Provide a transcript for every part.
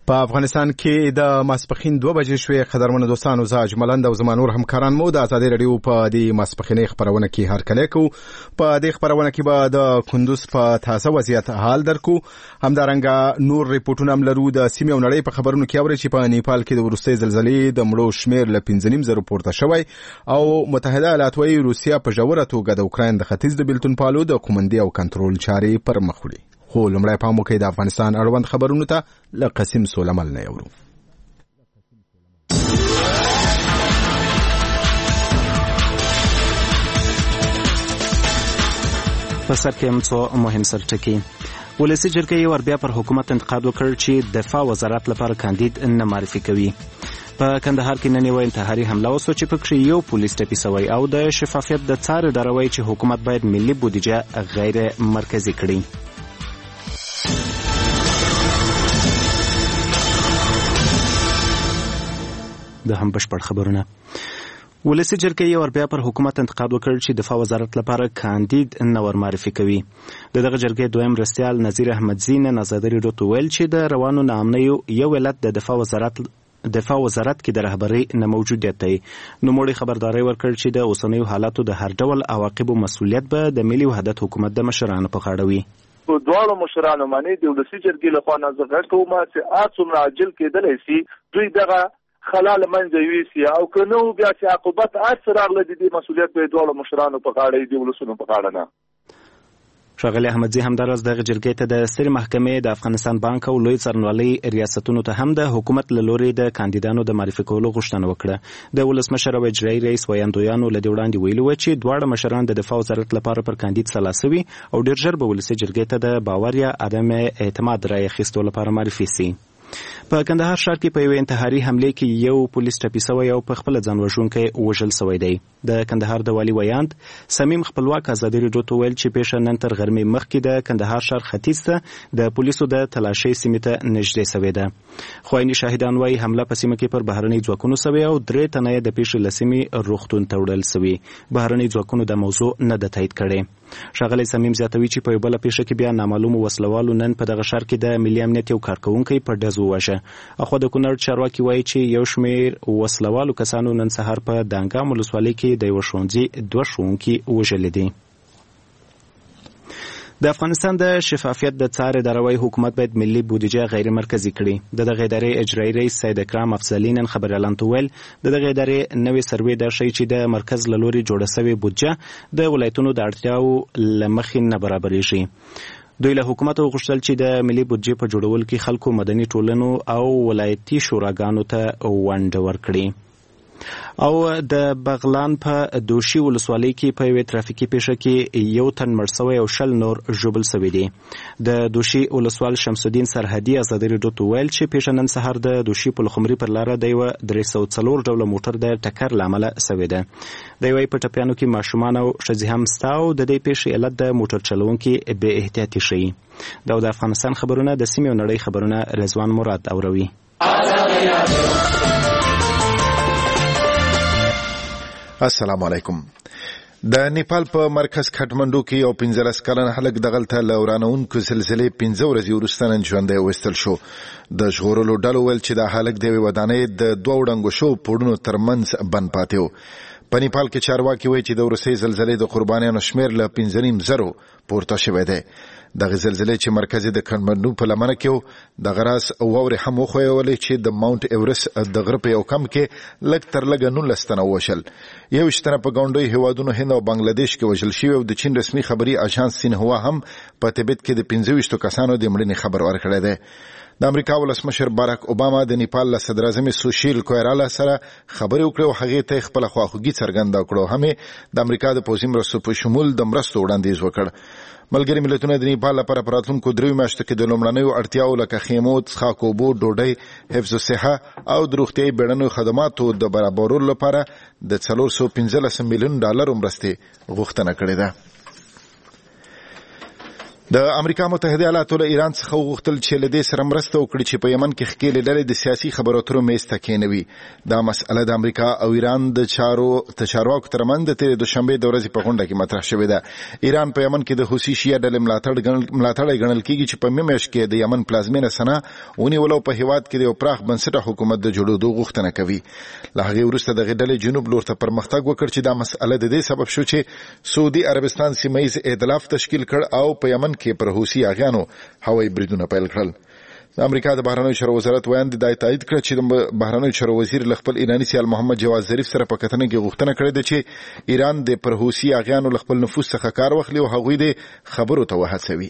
په افغانستان کې د ماسپخین 2 بجې شوې. قدرمنو دوستانو، زه اجملند او زمانور همکاران مو د ازادي رادیو په دې ماسپخینې خبرونه کې هر کله کو. په دې خبرونه کې به د کندوز په تازه وضعیت حال درکو، همدارنګه نور ریپورتونه هم لرو. د سیمې او نړۍ په خبرونو کې اوري چې په نیپال کې د وروستۍ زلزلې د مړو شمیر له 15,000 پورته شوی او متحده ایالات وايي روسیا په ژوره توګه د اوکراین د ختیځ د بیلتون پالو د قومندي او کنټرول چارې پر مخ وړي. خو لمړی پام وکړئ د افغانستان اړوند خبرونو ته له قسیم سولمل نه یورو. په سر کې هم څو مهم سرټکي. ولسي جرګې یو بیا پر حکومت انتقاد وکړ چې دفاع وزارت لپاره کاندید نه معرفي کوي. په کندهار کې نن یو انتحاري حمله وسو چې پکې یو پولیس ټپي شوی او د شفافیت د څار دروي چې حکومت باید ملي بودیجه غیر مرکزی کړي. د هم بشپړ خبرونه. ولسي جرګې یو بیا پر حکومت انتقاد وکړ چې دفاع وزارت لپاره کاندید نه ور معرفي کوي. دغه جرګې دویم رئیس نظیر احمدزی نن ازادي رادیو ته ویل چې د روانو نامنیو یو علت د دفاع وزارت کې د رهبرۍ نه موجودیت دی. نوموړي خبرداري ورکړ چې د اوسنیو حالاتو د هر ډول عواقبو مسؤلیت به د ملي وحدت حکومت د مشرانو په غاړه وي. دواړو مشرانو باندې د ولسي جرګې لخوا نظر غوښتل چې څومره عاجل کېدلی شي دوی دغه خلال منځ یوسي او که نو بیا چې عقوبت راغله د دې مسؤلیت به دواړو مشرانو په غاړه دی، ولسونو په غاړه نه. ښاغلی احمدزي همداراز دغه جرګې ته د سترې محکمې د افغانستان بانک او لوی څارنوالۍ ریاستونو ته هم د حکومت له لوري د کاندیدانو د معرفي کولو غوښتنه وکړه. د ولسمشر او اجرایي رئیس ویاندویانو له دې وړاندې ویلي وو چې دواړه مشران د دفاع وزارت لپاره پر کاندید سلا سوي او ډېر ژر به ولسي جرګې ته د باور یا عدم اعتماد رایې اخیستو لپاره معرفي سي. په کندهار ښار کې په یو انتحاري حمله کې یو پولیس ټپي شوی او په خپل ځان وژونکی وژل شوی دی. د کندهار د والي ویاند صمیم خپلواک ازادي رادیو ته ویل چې پیښه نن تر غرمې مخکې د کندهار ښار ختیځ ته د پولیسو د تلاشۍ سیمې ته نږدې شوې ده. خو عیني شاهدان وايي حمله په سیمه کې پر بهرنۍ ځواکونو شوې او 3 تنه د پیښې له سیمې روغتون ته وړل شوي. بهرنۍ ځواکونو د موضوع نه ده تایید کړې. ښاغلی صمیم زیاتوي چې په یو بله پیښه کې بیا نامعلومو وسلوالو نن په دغه ښار کې د ملي امنیت یو کارکوونکی په ډز وواژه. اخوا د کونړ چارواکي وایي چې یو شمېر وسلوالو کسانو نن سهار په دانګام ولسوالۍ کې د یوه ښوونځي 2 ښوونکي وژلي دي. د افغانستان د شفافیت د څار دروي حکومت باید ملي بودیجه غیر مرکزی کړي. د دغه ادارې اجرایي رئیس سید اکرام افضلي نن خبر اعلان ویل د دغه ادارې نوې سروې د شی چې د مرکز له لوري جوړه شوې بودیجه د ولایتونو د اړتیاو له مخې نه برابرېږي. دوی له حکومت غوښتل چې د ملي بودیجې په جوړولو کې خلکو مدني ټولنو او ولایتي شوراګانو ته ونډه ورکړي. او د بغلان په دوشي ولسوالۍ کې په یوه ترافیکي پیښه کې یو تن مړ شوی او 20 نور ژوبل شوي دي. د دوشي ولسوال شمس الدین سرحدي ازادي رادیو ته ویل چې پیښه نن سهار د دوشي پلخمري پر لاره د یوه 304 ډوله موټر د ټکر له امله شوې ده. د یوې په ټپیانو کې ماشومان او ښځې هم شته او د دې پیښې علت د موټر چلوونکي بې احتیاطي ښیي. دا د افغانستان خبرونه د سیمې او نړۍ خبرونه رضوان مراد اوروي. السلام علیکم. د نیپال په مرکز کټمنډو کې یو 15 کلن هلک دغلته له ورانونکو زلزلې 15 ورځې وروسته نن ژوندی ویستل شو. د ژغورلو ډلو ویل چې دا هلک د یوې ودانۍ د 2 وړنګو شوو پوړونو ترمنځ بند پاتې و. په نیپال کې چارواکي وایي چې د وروستۍ زلزلې د قربانیانو شمېر له 15,000 پورته شوی دی. دغه زلزلې چې مرکز د کټمنډو په لمنه کې و د غراس واورې هم وښویولې چې د ماونټ ایورست د غره په یو کم کې لږ تر لږه 19 تنه وشل. 21 تنه په ګاونډیو هیوادونو هند او بنگلادیش کې وژل شوي او د چین رسمي خبري اژانس سینهوا هم په تبت کې د 25 کسانو د مړینې خبر ورکړی دی. د امریکا ولسمشر باراک اوباما د نیپال له صدر اعظم سوشیل کویرالا سره خبرې وکړې او هغې ته خپل خواخوږي څرګنده کړه او هم د امریکا د پوځي مرستو په شمول د مرستو وړاندیز وکړ. ملګري ملتونه د نیپال لپاره په راتلونکو 3 میاشتو کې د لومړنیو اړتیاو لکه خیمو، څښاک اوبو، ډوډۍ، حفظ الصحه او د روغتیايي بیړنیو خدماتو د برابرولو لپاره د $415 میلیون مرستې غوښتنه کړې ده. د امریکا متحده ایالاتو له ایران څخه وغوښتل چې له دې سره مرسته وکړي چې په یمن کې ښکېلې ډلې د سیاسي خبرو اترو میز ته کېنوي. دا مسئله د امریکا او ایران د چارواکو ترمنځ د تېرې دوشنبې د ورځې په غونډه کې مطرح شوې ده. ایران په یمن کې د حوثي شیعه ډلې ملاتړی ګڼل کېږي چې په میاشت کې د یمن پلازمینه سنا ونیول او په هېواد کې د یو پراخ بنسټه حکومت د جوړېدو غوښتنه کوي. له هغې وروسته دغې ډلې جنوب لور ته پرمختګ وکړ چې دا مسئله د دې سبب شو چې سعودي عربستان سیمه ییز ائتلاف تشکیل کړ او په یمن کې پر حوثي اغیانو هوایي بریدونه پیل کړل. د امریکا د بهرنیو چارو وزارت ویاند دا تایید کړ چې د بهرنیو چارو وزیر له خپل ایراني سیال محمد جواد ظریف سره په کتنه کې غوښتنه کړې ده چې ایران د پر حوثي اغیانو له خپل نفوذ څخه کار واخلي او هغوی د خبرو ته وهڅوي.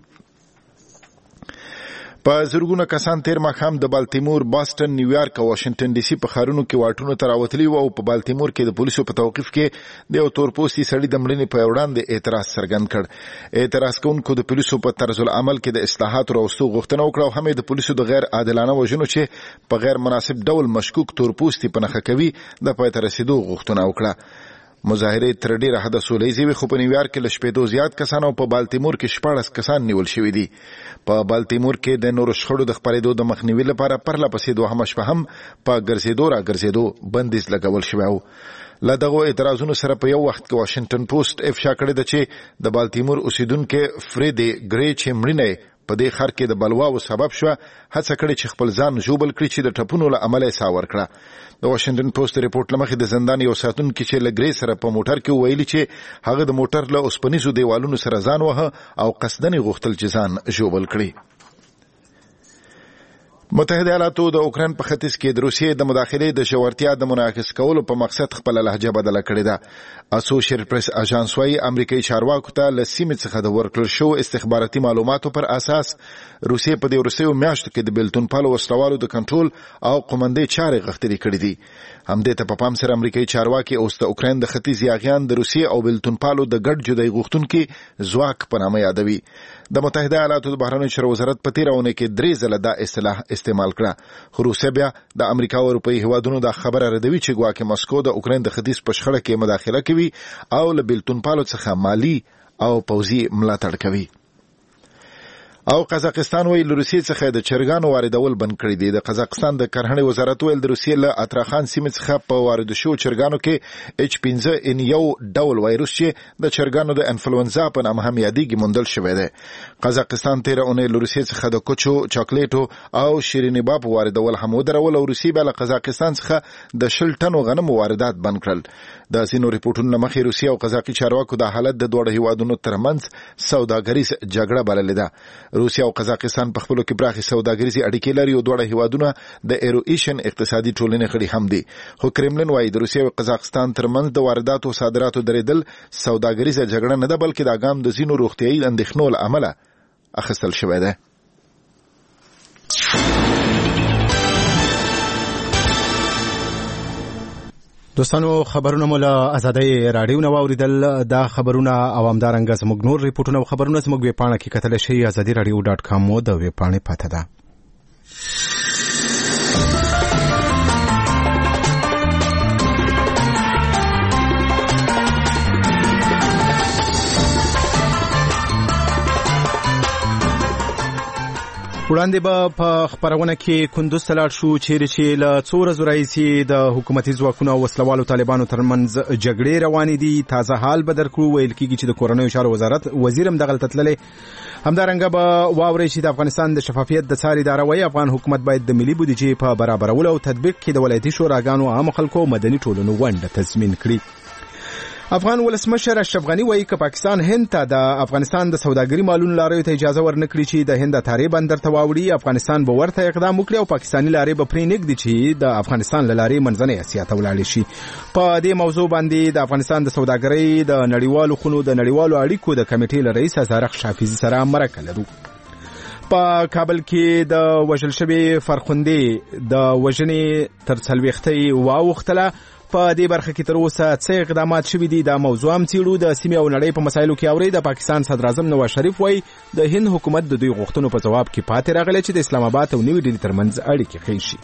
په زرګونه کسان تیر ماښام د بالتیمور، باستن، نیویارک او واشنگټن ډي سي په ښارونو کې واټونو ته راوتلي وو او په بالتیمور کې د پولیسو په توقیف کې د یو تورپوستي سړي د مړینې په وړاندې اعتراض څرګند کړ. اعتراض کوونکو د پولیسو په طرز العمل کې د اصلاحاتو راوستو غوښتنه وکړه او هم د پولیسو د غیر عادلانه وژنو چې په غیر مناسب ډول مشکوک تورپوستي په نښه کوي د پای ته رسیدو غوښتنه وکړه. مظاهرې تر ډیره حده سوله ییزې وې خو په نیویارک کې له شپېتو زیات کسان او په بالتیمور کې 14 کسان نیول شوي دي. په بالتیمور کې د نورو شخړو د خپرېدو د مخنیوي لپاره پرله پسې دوهمه شپه هم په ګرځېدو را ګرځېدو بندیز لګول شوی و. له دغو اعتراضونو سره په یو وخت کې واشنگټن پوسټ افشا کړې ده چې د بالتیمور اوسیدونکي فریدي ګری چې مړینه په دې ښار کې د بلواو سبب شو هڅه کړې چې خپل ځان ژوبل کړي چې د ټپونو له امله یې ساه ورکړه. د واشنگټن پوسټ ریپورټ له مخې د زندان یو ساتونکي چې له ګری سره په موټر کې ویلي چې هغه د موټر له اوسپنیزو دیوالونو سره ځان وهه او قصدن غوښتل چې ځان ژوبل کړي. متحده ایالاتو د اوکراین په ختیځ کې د روسیې د مداخلې د ژورتیا د منعکس کولو په مقصد خپل لهجه بدله کړې ده. اسوشییټډ پریس اژانس وايي امریکایي چارواکو ته له سیمې څخه د ورکړل شو استخباراتي معلوماتو پر اساس روسیې په دې وروستیو میاشتو کې د بیلتون پالو وسلوالو د کنټرول او قومندې چارې غښتلې کړې دي. همدې ته په پام سره امریکایي چارواکي اوس د اوکراین د ختیځ یاغیان د روسیې او بیلتون پالو د ګډ جدایي غوښتونکي ځواک په نامه یادوي. د متحده ایالاتو د بهرنیو چارو وزارت په تېره اونۍ کې 3 ځله دا اصطلاح استعمال کړه خو روسیه بیا د امریکا او اروپایي هیوادونو دا خبره ردوي چې ګواکې مسکو د اوکراین د ختیځ په شخړه کې مداخله کوي او له بیلتون پالو څخه مالی او پوځي ملاتړ کوي. او قزاقستان ویل روسیې څخه د چرګانو واردول بند کړی دي. د قزاقستان د کرهڼې وزارت ویل د روسیې له اتراخان سیمې څخه په وارد شو چرګانو کې H5N1 ډول وایروس چې د چرګانو د انفلونزا په نامه هم یادېږي موندل شوی دی. قزاقستان تېره اونۍ له روسیې څخه د کوچو، چاکلیټو او شیریني باب واردول هم ودرول او روسیې بیا له قزاقستان څخه د 10 ټنو غنمو واردات بند کړل. د ځینو ریپورټونو له مخې روسیه او قزاقي چارواکو د حالت د دواړو هیوادونو ترمنځ سوداګریز جګړه بللې ده. روسیه او قزاقستان په خپلو کې پراخې سوداګریزي اړیکې لري او دواړه هیوادونه د ایرویشن اقتصادي ټولنې غړي هم دي. خو کرملن وايي د روسیې او قزاقستان ترمنځ د وارداتو او صادراتو درېدل سوداګریزه جګړه نه ده بلکې د ګام د ځینو روغتیایي اندېښنو له امله اخیستل شوی ده. دوستانو خبرونه مو له آزادۍ راډیو نه واوریدل. دا خبرونه او همدارنګه زموږ نور ریپورټونه او خبرونه زموږ ویب پاڼه کې کتلی شئ. azadiradio.com مو د ویب پاڼې پته ده. وړاندې به په خبرونه کې کندوز ته لاړ شو چیرې چې له څو ورځو راهیسې د حکومتي ځواکونو او وسلوالو طالبانو ترمنځ جګړې روانې دي. تازه حال به درکړو. ویل کېږي چې د کورنیو چارو وزارت وزیر هم دغلته تللی. همدارنګه به واورئ چې د افغانستان د شفافیت د څار اداره وایي افغان حکومت باید د ملي بودیجې په برابرولو او تطبیق کې د ولایتي شوراګانو، عامو خلکو او مدني ټولنو ونډه تضمین کړي. افغان ولسمشر اشرف غنی وایي که پاکستان هند ته د افغانستان د سوداګري مالونو لاریو ته اجازه ورنکړي چې د هند تارې بندر ته واوړي، افغانستان به ورته اقدام وکړي او پاکستاني لارې به پرې نږدي چې د افغانستان له لارې منځنۍ اسیا ته ولاړې شي. په دې موضوع باندې د افغانستان د سوداګرۍ د نړیوالو خونو د نړیوالو اړیکو د کمیټې له رئیس زارق شافیزي سره مرکه لرو. په کابل کې د وژل شوي فرخندې د وژنې تر 40 واوښتله. په دې برخه کې تر اوسه څه اقدامات شوي دي دا موضوع هم څیړو. د سیمې او نړۍ په مسایلو کې اوري. د پاکستان صدر اعظم نواز شریف وایي د هند حکومت د دوی غوښتنو په جواب کې پاتې راغلی چې د اسلام آباد او نیو ډیلي ترمنځ اړیکې ښې شي.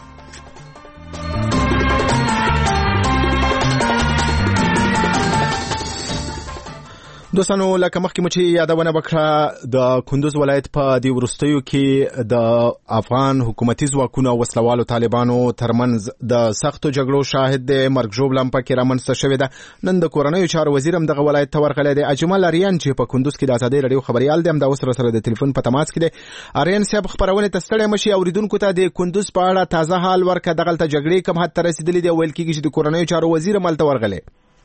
دوستانو لکه مخکې مو چې یادونه وکړه د کندوز ولایت په دی ورستیو کې د افغان حکومتي ځواکونو او وسلوالو طالبانو ترمنځ د سختو جګړو شاهد دی. مرګ ژوبله هم پکې رامنځته شوې ده. نن د کورنیو چارو وزیر هم دغه ولایت ته ورغلی دی. اجمل اریان چې په کندوز کې د ازادۍ راډیو خبريال دی هم دا اوس سره د ټلیفون په تماس کې دی. اریان صاحب خبرونه ته ستړی مشي اوریدونکو ته د کندوز په اړه تازه حال ورکړه. دغه جګړې کوم حد ته رسیدلې دی ویل کېږي چې د کورنیو چارو وزیر هم ته ورغلی.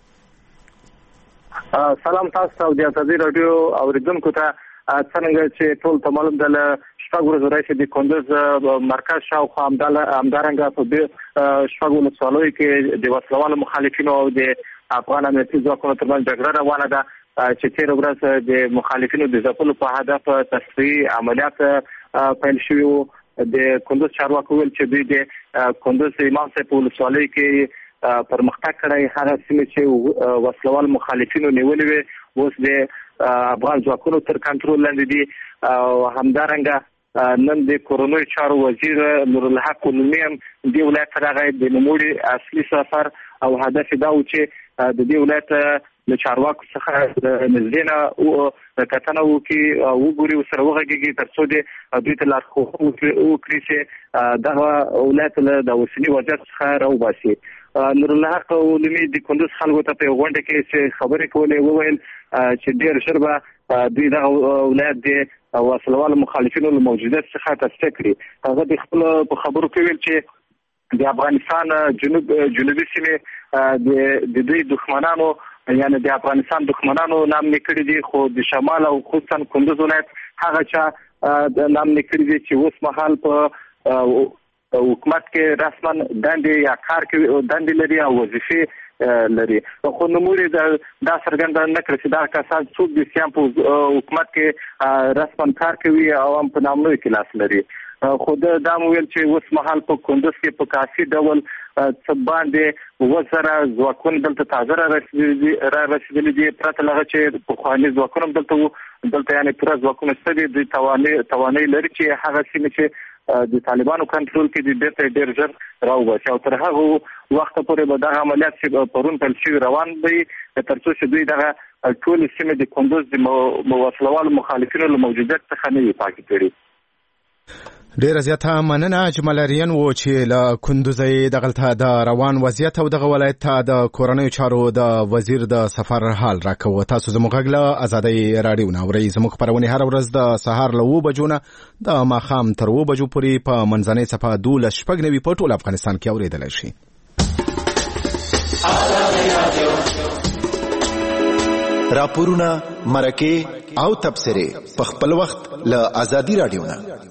سلام تاسو ته د ازادۍ راډیو اوریدونکو ته څنګه چې ټول ته معلوم ده شپږ ورځې راځي د کندوز مرکز شاوخوا همدارنګه په شپږ ولسوالیو کې د وسلوالو مخالفینو او د افغان امنیتي ځواکونو ترمنځ جګړه روانه ده چې تیر ورځ د مخالفینو د ځپلو په هدف تصفیې عملیات پیل شوي وو. د کندوز چارواکو ویل چې دوی د کندوز امام صاحب په ولسوالۍ کې پرمختګ کړی. هغه سیمې چې وسلوال مخالفینو نیولې وي اوس د افغان ځواکونو تر کنټرول لاندې دي او همدارنګه نن د کورنیو چارو وزیر نورالحق علمي هم دې ولایت ته راغی. د نوموړي اصلي سفر او هدف دا و چې د دې ولایت له چارواکو څخه نږدې نه کتنه وکړي او وګوري ورسره وغږېږي تر څو دوی ته لارښوونه وکړي چې دغه ولایت له د اوسني وضعیت څخه راوباسي. نورالحق علمي د کندوز خلکو ته په غونډه کې چې خبرې کولې وویل چې ډېر ژر به دوی دغه ولایت د وسلوالو مخالفینو له موجودیت څخه تصفیه کړي. هغه د خپل په خبرو کې ویل چې د افغانستان جنوبي سیمې د دوی دښمنانو یعنی د افغانستان دښمنانو نام نکړي دي خو د شمال او خصوصا کندوز ولایت هغه چا نام نکړي دي چې اوس مهال په حکومت کې رسما دندې یا کار کوي دندې لري او وظیفې لري. خو نوموړي دا څرګنده نه کړي چې دا کسان څوک دي چې په حکومت کې رسما کار کوي او هم په نامنوي کې لاس لري. خو دا ویل چې اوس مهال په کندوز کې په کافي ډول څه باندې وزره ځواکونه دلته تازه را رسېدلي دي پرته له هغه چې پخواني ځواکونه دلته یعنې پوره ځواکونه شته دي. دوی توانایي لري چې هغه سیمې چې د طالبانو کنټرول کې دي بیرته ډېر ژر راوباسي او تر هغه وخته پورې به دغه عملیات چې پرون پیل شوي روان وي تر څو چې دوی دغه ټولې سیمې د کندوز د وسلوالو مخالفینو له موجودیت څخه نه وي پاکې کړي. ډیره زیاته مننه اجمل اریان و چې له کندوزي دغلته د روان وضعیت او دغه ولایت ته د کورنیو چارو د وزیر د سفر حال راکوه. تاسو زموږ غږ له ازادۍ راډیو نه اورئ. زموږ خبرونه هر ورځ د سهار له 9 بجو نه د ماښام تر 2 بجو پورې په منځنۍ صفحه 12 په ټول افغانستان کې اوریدلای شي. راپورونه مرکه او تبصره په خپل وخت له ازادۍ راډیو نه.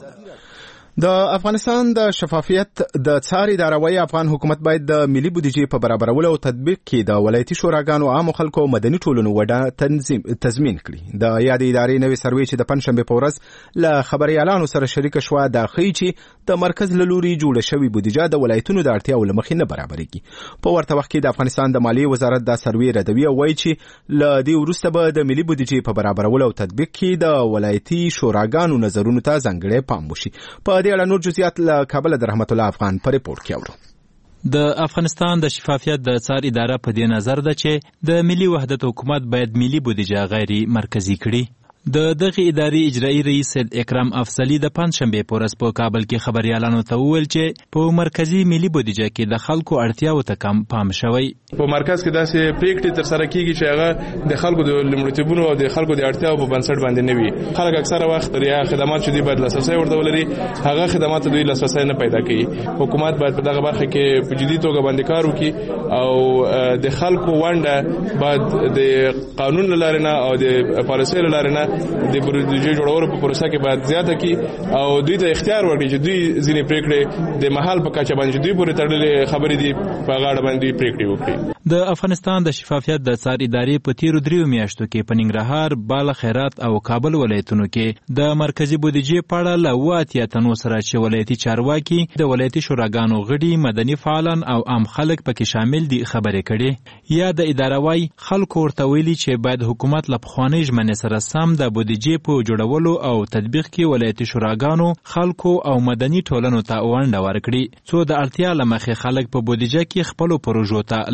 د افغانستان د شفافیت د څار ادارې افغان حکومت باید د ملي بودیجې په برابرولو او تطبیق کې د ولایتي شوراګانو عام خلکو او مدني ټولنو وډه تضمین کړي. د یاد ادارې نوې سروې چې د پنځشنبه په ورځ له خبريالانو سره شریک شوه د خې چې د مرکز له لوري جوړه شوې بودیجه د ولایتونو د اړتیاو له مخې نه برابرېږي. په ورته وخت کې د افغانستان د مالیې وزارت دا سروې ردوي او وایي چې له دې وروسته به د ملي بودیجې په برابرولو او تطبیق کې د ولایتي شوراګانو نظرونو ته ځانګړی پام وشي. په دې اړه نور جزئیات له کابل د رحمت الله افغان په ریپورت کې اورو. د افغانستان د شفافیت د څار اداره په دې نظر ده چې د ملي وحدت حکومت باید ملي بودیجه غیر مرکزی کړي. د دغه ادارې اجرایی رئیس سید اکرام افضلی د پنځشنبه په ورځ په کابل کې خبريالانو ته وویل چې په مرکزی ملي بودیجه کې د خلکو اړتیاو ته کم پام شوی. په مرکز کې داسې پریکړې تر سره کیږي چې هغه د خلکو د لمړیتوبونو او د خلکو د اړتیاو په بنسټ باندې نه وي. خلک اکثره وخت یا خدمات چې دوی باید لاسرسي ورته ولري هغه خدمات دوی لاسرسي نه پیدا کوي. حکومت باید په دغه برخه کې په جدي توګه باندې کار وکړي او د خلکو ونډه باید د قانون لاره نه او د پالیسۍ لاره نه د بودیجې جوړولو په پروسه کې باید زیاته کی او دوی ته اختیار ورکړي چې دوی ځینې پریکړې د محل په کچه باندې دوی پورې تړلې خبرې دي په غاړه باندې پریکړې وکړي. د افغانستان د شفافیت د څار ادارې په تیرو 3 میاشتو کې په ننګرهار، بالغ، خیرات او کابل ولایتونو کې د مرکزی بودیجې په اړه له 80 تنو سره چې ولایتي چارواکي، د ولایتي شوراګانو غړي، مدني فعالان او عام خلک پکې شامل دي خبرې کړي. یا د اداره وايي خلکو ورته ویلي چې باید حکومت له پخوانۍ ژمنې سره سم د بودیجې په جوړولو او تطبیق کې ولایتي شوراګانو خلکو او مدني ټولنو ته ونډه ورکړي څو د اړتیا له مخې خلک په بودیجه کې خپل پروژو ته لومړیتوب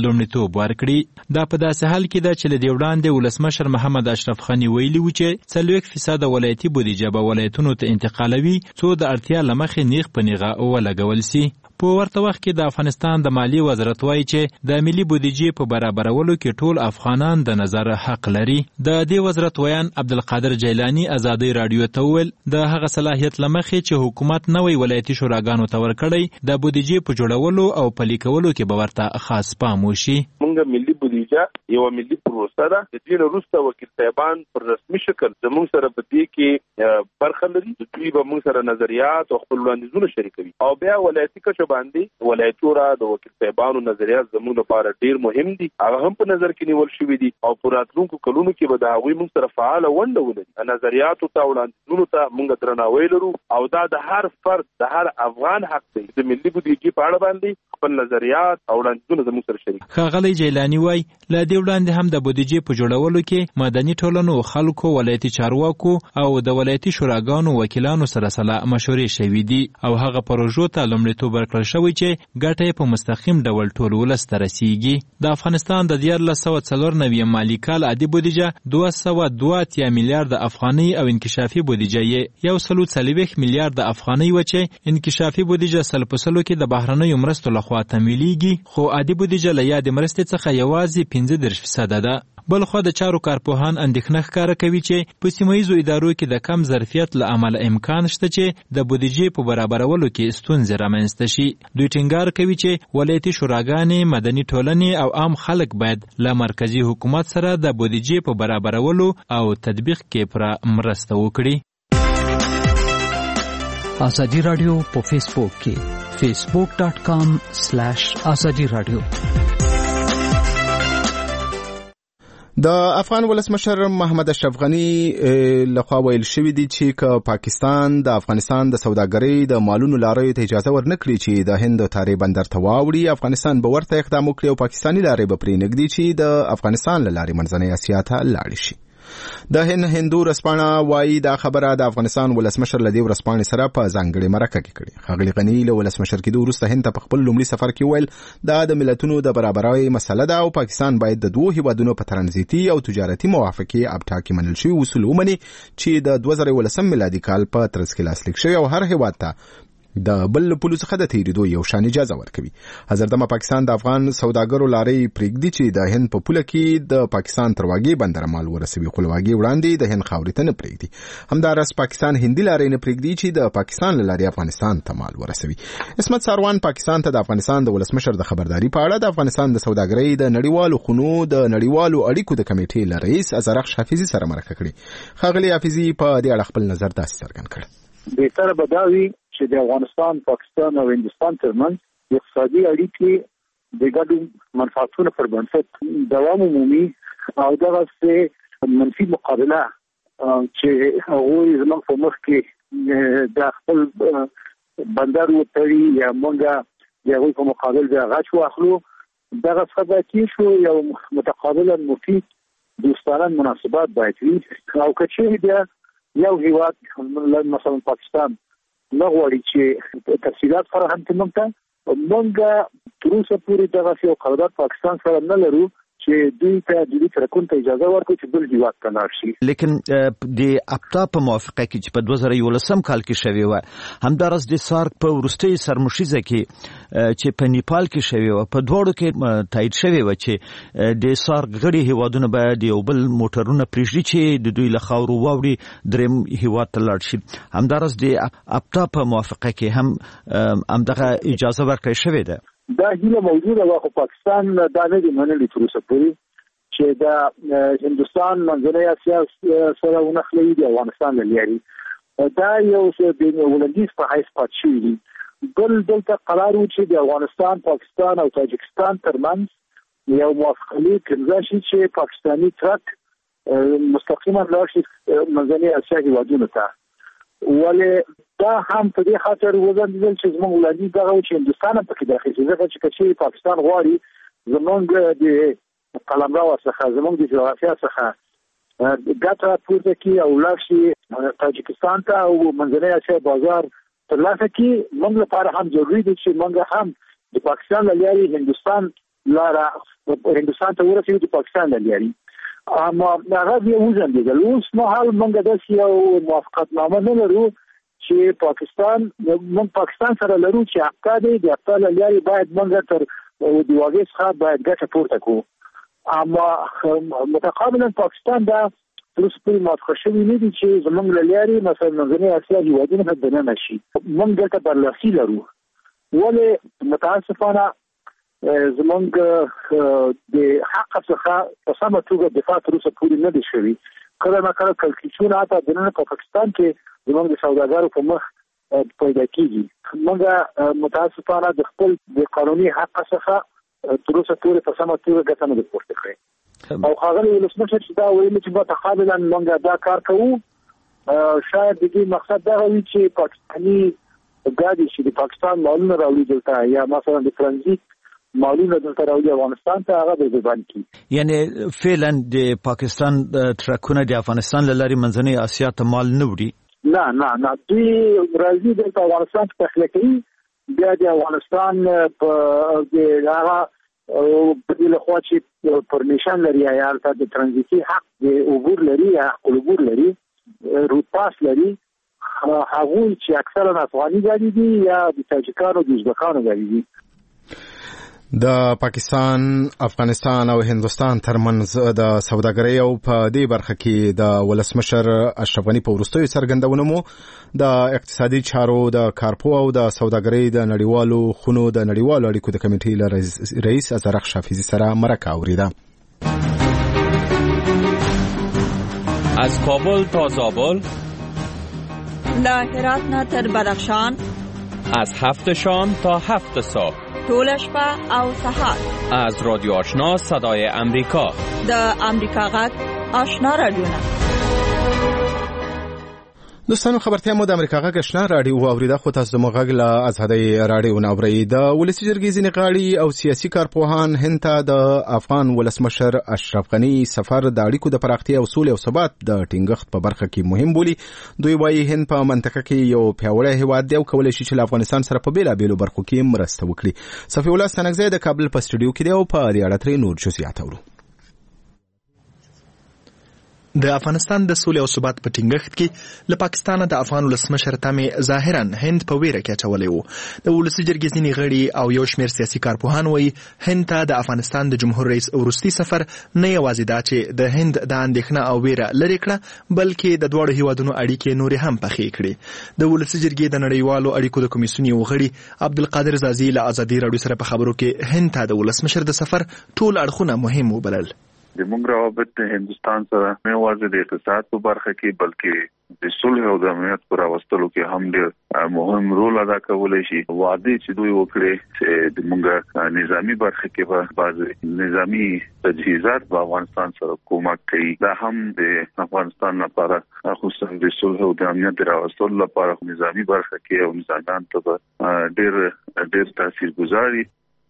لومړیتوب ورکړي. دا په داسې حال کې ده چې له دې وړاندې ولسمشر محمد اشرف غني ویلي و چې 40% ولایتي بودیجه به ولایتونو ته انتقالوي څو د اړتیا له مخې نیغ په نیغه ولګول سي. په ورته وخت کې د افغانستان د مالی وزارت وایي چې د ملي بودیجې په برابرولو کې ټول افغانان د نظر حق لري. د دې وزارت ویان عبدالقادر جیلانی ازادي رادیو ته وویل د هغه صلاحیت له مخې چې حکومت نوې ولایتي شوراګانو ته ورکړی د بودیجې په جوړولو او پلي کولو کې به ورته خاص پام وشي. موږ ملي بودیجه یو ملي پروسه ده. د دې وروسته وکیل صاحبان پر رسمي شکل زموږ سره په دې کې برخه لري. دوی به موږ سره نظریات او خپل وړاندیزونه شریکوي او بیا ولایتي کچه باندې ولایتو را د وکیل صاحبانو نظریات زموږ لپاره ډیر مهم دي. هغه هم په نظر کې نیول شوی دي او په راتلونکو کلونو کې به د هغوی موږ سره فعاله ونډه ولري. نظریاتو ته وړاندیزونو ته موږ درناوی لرو او دا د هر فرد د هر افغان حق دی د ملي بودیجې په اړه باندې خپل نظریات او وړاندیزونه زموږ سره شریک. ښاغلی جیلانی وایي له دې وړاندې هم د بودیجې په جوړولو کې مدني ټولنو خلکو ولایتي چارواکو او د ولایتي شوراګانو وکیلانو سره سلا مشورې شوي دي او هغه پروژو ته لومړیتوب ورکړل شوی چې ګټه په مستقیم ډول ټول ولس ته رسیږي. د افغانستان د 1994 مالي کال عادي بودیجه 282 میلیارد افغانۍ او انکشافي بودیجه یې 140 میلیارد افغانۍ و چې انکشافي بودیجه سل په سلو کې د بهرنیو مرستو لخوا تمویلیږي خو عادي بودیجه له یادې مرستې څخه یوازې 15% ده. بلخوا د چارو کارپوهان اندېښنه ښکاره کوي چې په سیمه ییزو ادارو کې د کم ظرفیت له امله امکان شته چې د بودیجې په برابرولو کې ستونزې رامنځته شي. دوی ټینګار کوي چې ولایتي شوراګانې، مدني ټولنې او عام خلک باید له مرکزي حکومت سره د بودیجې په برابرولو او تطبیق کې پر مرسته وکړي. ازادي رادیو په فیسبوک کې facebook.com/ازادي رادیو. د افغان ولسمشر محمد اشرف غني لخوا ویل شوی دی چې که پاکستان د افغانستان د سوداګرۍ د مالونو لاریو ته اجازه ورنکړي چې د هند تاري بندر ته واوړي، افغانستان به ورته اقدام وکړي او پاکستاني لارې به پرې نږدي چې د افغانستان له لارې منځنۍ اسیا ته لاړ شي. د هندو رسپانه وایي دا خبره د افغانستان ولسمشر له دې ورسپانې سره په ځانګړې مرکه کې کړې. ښاغلي غني له ولسمشر کېدو وروسته هند ته په خپل لومړي سفر کې ویل دا د ملتونو د برابرۍ مسله ده او پاکستان باید د دوه هیوادونو په ترانزیتي او تجارتي موافقې ابټا کې منل شوي اصول ومني چې د 2019 میلادي کال په ترڅ کې لاسلیک شوی او هر هیواد ته د بل پولیس څخه د تیریدو یو شان اجازه ورکوي. حضرت پاکستان د افغان سوداګرو لارې پرېږدي چې د هند په پوله کې د پاکستان تر واګې بندر مال ورسوي، خو واګې وړاندې د هند خاورې ته نه پرېږدي. همداراز پاکستان هندي لارې نه پرېږدي چې د پاکستان له لارې افغانستان ته مال ورسوي. عصمت ساروان پاکستان ته د افغانستان د ولسمشر د خبرداري په اړه د افغانستان د سوداګرۍ د نړیوالو خونو د نړیوالو اړیکو د کمیټې له رئیس ازرخش حافظي سره مرکه کړې. ښاغلي حافظي په دې اړه خپل نظر داسې څرګند کړ. بهتره به دا وي چې د افغانستان، پاکستان او هندوستان ترمنځ اقتصادي اړیکې د ګډو منفعتونو پر بنسټ دوام ومومي او دغه منفي مقابله چې هغوی زموږ په مخ کې د خپل بندر وتړي یا موږ د هغوی په مقابل د غچ واخلو، دغه څخه شو یو متقابلا مفید دوستانه مناسبات باید وي. او که چیرې بیا یو هیواد مثلا پاکستان نه غواړي چې تفصیلات فراهم کړي، موږ تر اوسه پورې دغه یو قرارداد پاکستان سره نه لرو چې دوی ته د دې ترکون ته اجازه ورکړي چې بل هیواد ته لاړ شي. لیکن د اپتا په موافقه کې چې په 2011 کال کې شوی و، همدارس د سارک په ورستۍ سرمشيزه کې چې په نیپال کې شوی و، په دوړو کې تایید شوی و چې د سارک غړي هیوادونه باید یو بل موټرونه پریږدي چې د دوی له خاورو واوړي دریم هیواد ته لاړ شي. همدارس د اپتا په موافقه کې هم دغه اجازه ورکړل شوې ده. دا هیله موجوده و خو پاکستان دا نه دی منلی تر اوسه پورې چې د هندوستان منځنۍ اسیا سره ونښلوي د افغانستان له لارې. دا یو د ولندیز په حیث پاتې شوي دي. بل دلته قرار و چې د افغانستان، پاکستان او تاجکستان ترمنځ یو موافقه لیک امضا شي چې پاکستاني ټرک مستقیما لاړ شي منځنۍ اسیا هیوادونو ته. ولې دا هم په دې خاطر وزندل چې زموږ ولادي دغه چې هندوستان په کې داخلي شي، ځکه چې پاکستان غواړي زموږ د قلمرو څخه، زموږ د جغرافیا څخه ګټه پورته کړي او لاړ شي تاجکستان ته او منځنۍ اسیا بازار ترلاسه کړي. موږ لپاره هم ضروري دي چې موږ هم د پاکستان له لارې هندوستان لاره هندوستان ته ورسېږي چې پاکستان له لري اما هغه بیا وځندېدل. اوس مهال موږ داسې یو موافقتنامه نه لرو چې موږ پاکستان سره لرو چې حقا دی د حقا له لارې باید موږ تر د واګې څخه باید ګټه پورته کړو. اما متقابلا پاکستان دا تر اوسه پورې موافقه شوي نه دي چې زموږ له لارې مثلا منځنۍ اسیا هېوادونه ته دننه شي. موږ دلته برلاسي لرو ولې متاسفانه زموږ د حق څخه په سمه توګه دفاع تر اوسه پورې نه دی شوی. کله نه کله کلکیچونه حتی دننه په پاکستان کې زموږ د سوداګرو په مخ پیدا کیږي. موږ متاسفانه د خپل د قانوني حق څخه تر اوسه پورې په سمه توګه ګټه نه ده پورته کړې. او ښاغلی ولسمشر چې دا ویلي چې متقابلا موږ دا کار کوو، شاید د دې مقصد دغه وي چې پاکستاني ګاډي چې د پاکستان مالونه راوړي دلته یا مثلا د ترانزیت مالونه دلته راوړي افغانستان ته هغه به بند کړي. یعنی فعلا د پاکستان ټرکونه د افغانستان له لارې منځنۍ اسیا ته مال نه وړي؟ نه دوی راځي دلته افغانستان ته پخلی کوي، بیا د افغانستان په هغه په دې لخوا چې پرمیشن لري یا هلته د ترانزیتي حق د عبور لري یا حق العبور لري، روډ پاس لري، هغوی چې اکثرا افغاني ګاډي دي یا د تاجکانو د ازبکانو ګاډي دي. د پاکستان، افغانستان او هندوستان ترمنځ د سوداګرۍ او په دې برخه کې د ولسمشر اشرف غني په وروستیو څرګندونو مو د اقتصادي چارو د کارپو او د سوداګرۍ د نړیوالو خونو د نړیوالو اړیکو د کمیټې له رئیس ازرق شافیزي سره مرکه اوریده. از کابل تا زابل، له هرات نه تر بدخشان، از 7 شام تا 7 صبح، طول شپه او سهار، از رادیو آشنا صدای امریکا، د امریکا غږ آشنا رادیو. دوستانو خبرتیا مو د امریکا غږ آشنا رادیو اوریده، خو تاسو زموږ غږ له ازادۍ رادیو نه اورئ. د ولسي جرګې ځینې غړي او سیاسي کارپوهان هند ته د افغان ولسمشر اشرف غني سفر د اړیکو د پراختیا او سولې او ثبات د ټینګښت په برخه کې مهم بولي. دوی وایي هند په منطقه کې یو پیاوړی هیواد دی او کولی شي چې له افغانستان سره په بیلابیلو برخو کې مرسته وکړي. صفي الله ستانکزی د کابل په سټوډیو کې دی او په دې اړه ترې نور جزئیات اورو. د افغانستان د سولې او ثبات په ټینګښت کې له پاکستان د افغان ولسمشر تمې ظاهرا هند په ویره کې اچولی وو. د ولسي جرګې ځینې غړي او یو شمېر سیاسي کارپوهان وایي هند ته د افغانستان د جمهور رئیس وروستي سفر نه یوازې دا چې د هند د اندېښنه او ویره لرې کړه، بلکې د دواړو هیوادونو اړیکې نورې هم پخې کړې. د ولسي جرګې د نړیوالو اړیکو د کمیسیون یو غړي عبدالقادر زازي له ازادي راډیو سره په خبرو کې هند ته د ولسمشر د سفر ټول اړخونه مهم وبلل. د موږ روابط د هندوستان سره نه یوازې د اقتصاد په برخه کې بلکې د صلح او د امنیت پر راوستلو کې هم ډېر مهم رول ادا کولی شي. وعده چې دوی وکړي چې د موږ نظامی برخه کې به بعض نظامی تجهیزات په افغانستان سره کومک کوي، دا هم د افغانستان لپاره خصوصا د صلح او د امنیت راوستلو لپاره نظامی برخه کې او نظامیان ته ډېر تاثیرګذاري.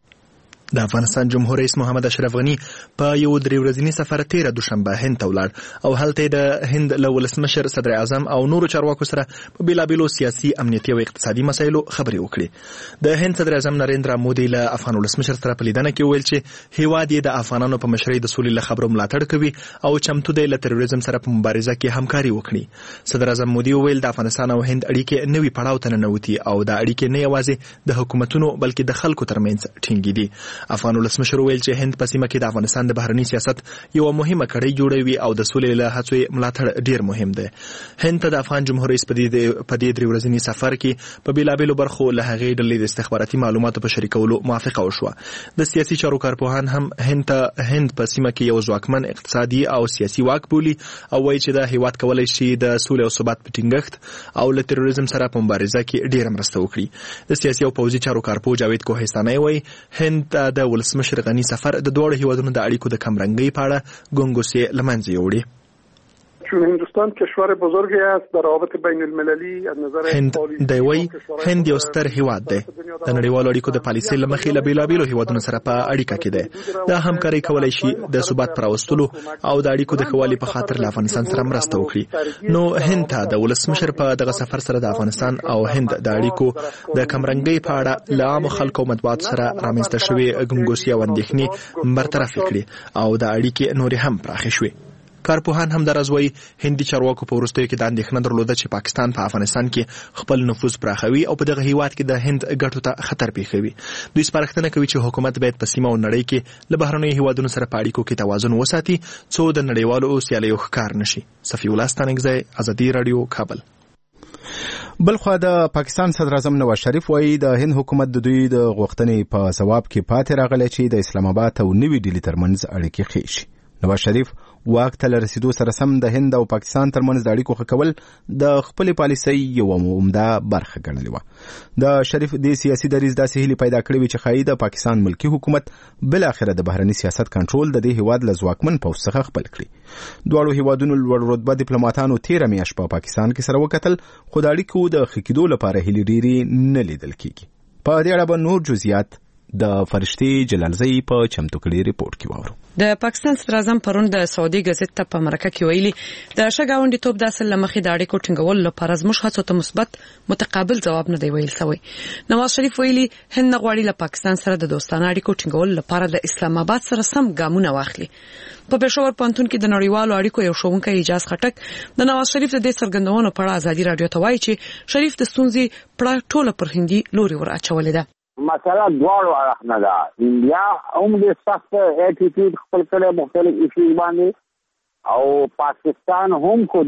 د افغانستان جمهور رئیس محمد اشرف غني په یو 3 ورځني سفر 13 دوشنبه هند ته ولاړ او هلته د هند له ولسمشر صدر اعظم او نورو چارواکو سره په بیلابیلو سیاسي، امنیتي او اقتصادي مسایلو خبرې وکړي. د هند صدر اعظم نریندرا مودي له افغان ولسمشر سره په لیدنه کې ویل چې هیواد یې د افغانانو په مشرۍ د سولې له خبرو ملاتړ کوي او چمتو دی له تروریزم سره په مبارزه کې همکاري وکړي. صدر اعظم مودي ویل د افغانستان او هند اړیکې نوي پړاو ته ننوتي او د اړیکې نه یوازې د حکومتونو بلکې د خلکو ترمنځ ټینګې دي. افغان ولسمشر ویل چې هند په سیمه کې د افغانستان د بهرني سیاست یو مهمه کړۍ جوړوي او د سولې له هڅو ملاتړ ډیر مهم دی. هند ته د افغان جمهور رئیس په دې 3 ورځني سفر کې په بیلابیلو برخو له هغې ډلې د استخباراتي معلوماتو په شریکولو موافقه وشوه. د سیاسي چارو کارپوهان هم هند په سیمه کې یو ځواکمن اقتصادي او سیاسي واک بولي او وایي چې د هیواد کولای شي د سولې او ثبات په ټینګښت او له تروریزم سره په مبارزه کې ډیره مرسته وکړي. د سیاسي او پوځي چارو کارپوه جاوید کوهستاني وایي هند د ولسمشر غني سفر د دوړو هیوادونو د اړیکو د کمرنګۍ په اړه ګونګوسې له منځه یوړي. چون هندوستان کشور بزرگی است در روابط بین المللی از نظر هند دوی هند یو ستر هیواد دی د نړیوالو اړیکو د پالیسۍ له مخې له بیلابیلو هیوادونو سره په اړیکه کې دی دا همکاري کولای شي د ثبات پر راوستلو او د اړیکو د ښه والي په خاطر له افغانستان سره مرسته وکړي. نو هند ته د ولسمشر په دغه سفر سره د افغانستان او هند د اړیکو د کمرنګۍ په اړه له عامو خلکو او مطبوعاتو سره رامنځته شوې ګنګوسې او اندېښنې برطرف کړي او د اړیکې نورې هم پراخې شوې. کارپوهان هم درز وایي هندي چارواکو په وروستیو کې د اندېښنه درلوده چې پاکستان په افغانستان کې خپل نفوذ پراخوي او په دغه هیواد کې د هند ګټو ته خطر پیښوي. دوی سپارښتنه کوي چې حکومت باید په سیمه او نړۍ کې له بهرنیو هیوادونو سره په اړیکو کې توازن وساتي څو د نړیوالو سیالیو ښکار نشي. صفي الله ستانکزی، ازادي رادیو، کابل. بلخوا د پاکستان صدر اعظم نواز شریف وایي د هند حکومت د دوی د غوښتنې په ځواب کې پاتې راغلی چې د اسلام آباد او نوي ډیلي ترمنځ اړیکې ښې شي. نواز شریف واک ته رسیدو سره سم د هند او پاکستان ترمنځ د اړیکو ښه کول د خپلې پالیسۍ یوه عمده برخه ګڼلې وه. د شریف د سیاسي دریځ داسې هیلې پیدا کړې وې چې ښایي د پاکستان ملکي حکومت بالاخره د بهرني سیاست کنټرول د دې هیواد له ځواکمن پوځ څخه خپل کړي. دواړو هیوادونو لوړ رتبه ډیپلوماتانو تېره میاشت په پاکستان کې سره وکتل، خو د اړیکو د ښه کېدو لپاره هیلې ډېرې نه لیدل کېږي. په دې اړه به نور جزئیات د فرشتي جلالزئی په چمتو کړي ریپورت کې واورو. د پاکستان صدر اعظم پرون د سعودي گزیت ته په مرکه کې ویلي د شګاونډي توپ د اصل لمخې د اړیکو ټینګول لپاره زموږ هڅو ته مثبت متقابل ځواب نه دی ویل شوی. نواز شریف ویلي هند غواړي له پاکستان سره د دوستانه اړیکو ټینګول لپاره د اسلام آباد سره سم ګامونه واخلي. په پېښور پوهنتون کې د نړیوالو اړیکو یو ښوونکی اجازه خټک د نواز شریف د دې څرګندونو په اړه ازادي رادیو ته وایي چې شریف د ستونزې پړه ټوله پر هندي لوري ور اچولې ده. مسله دواړو اړخ نه ده. انډیا هم د سخت اټیټیوډ خپل کړی مختلف ایشوز باندې او پاکستان هم کو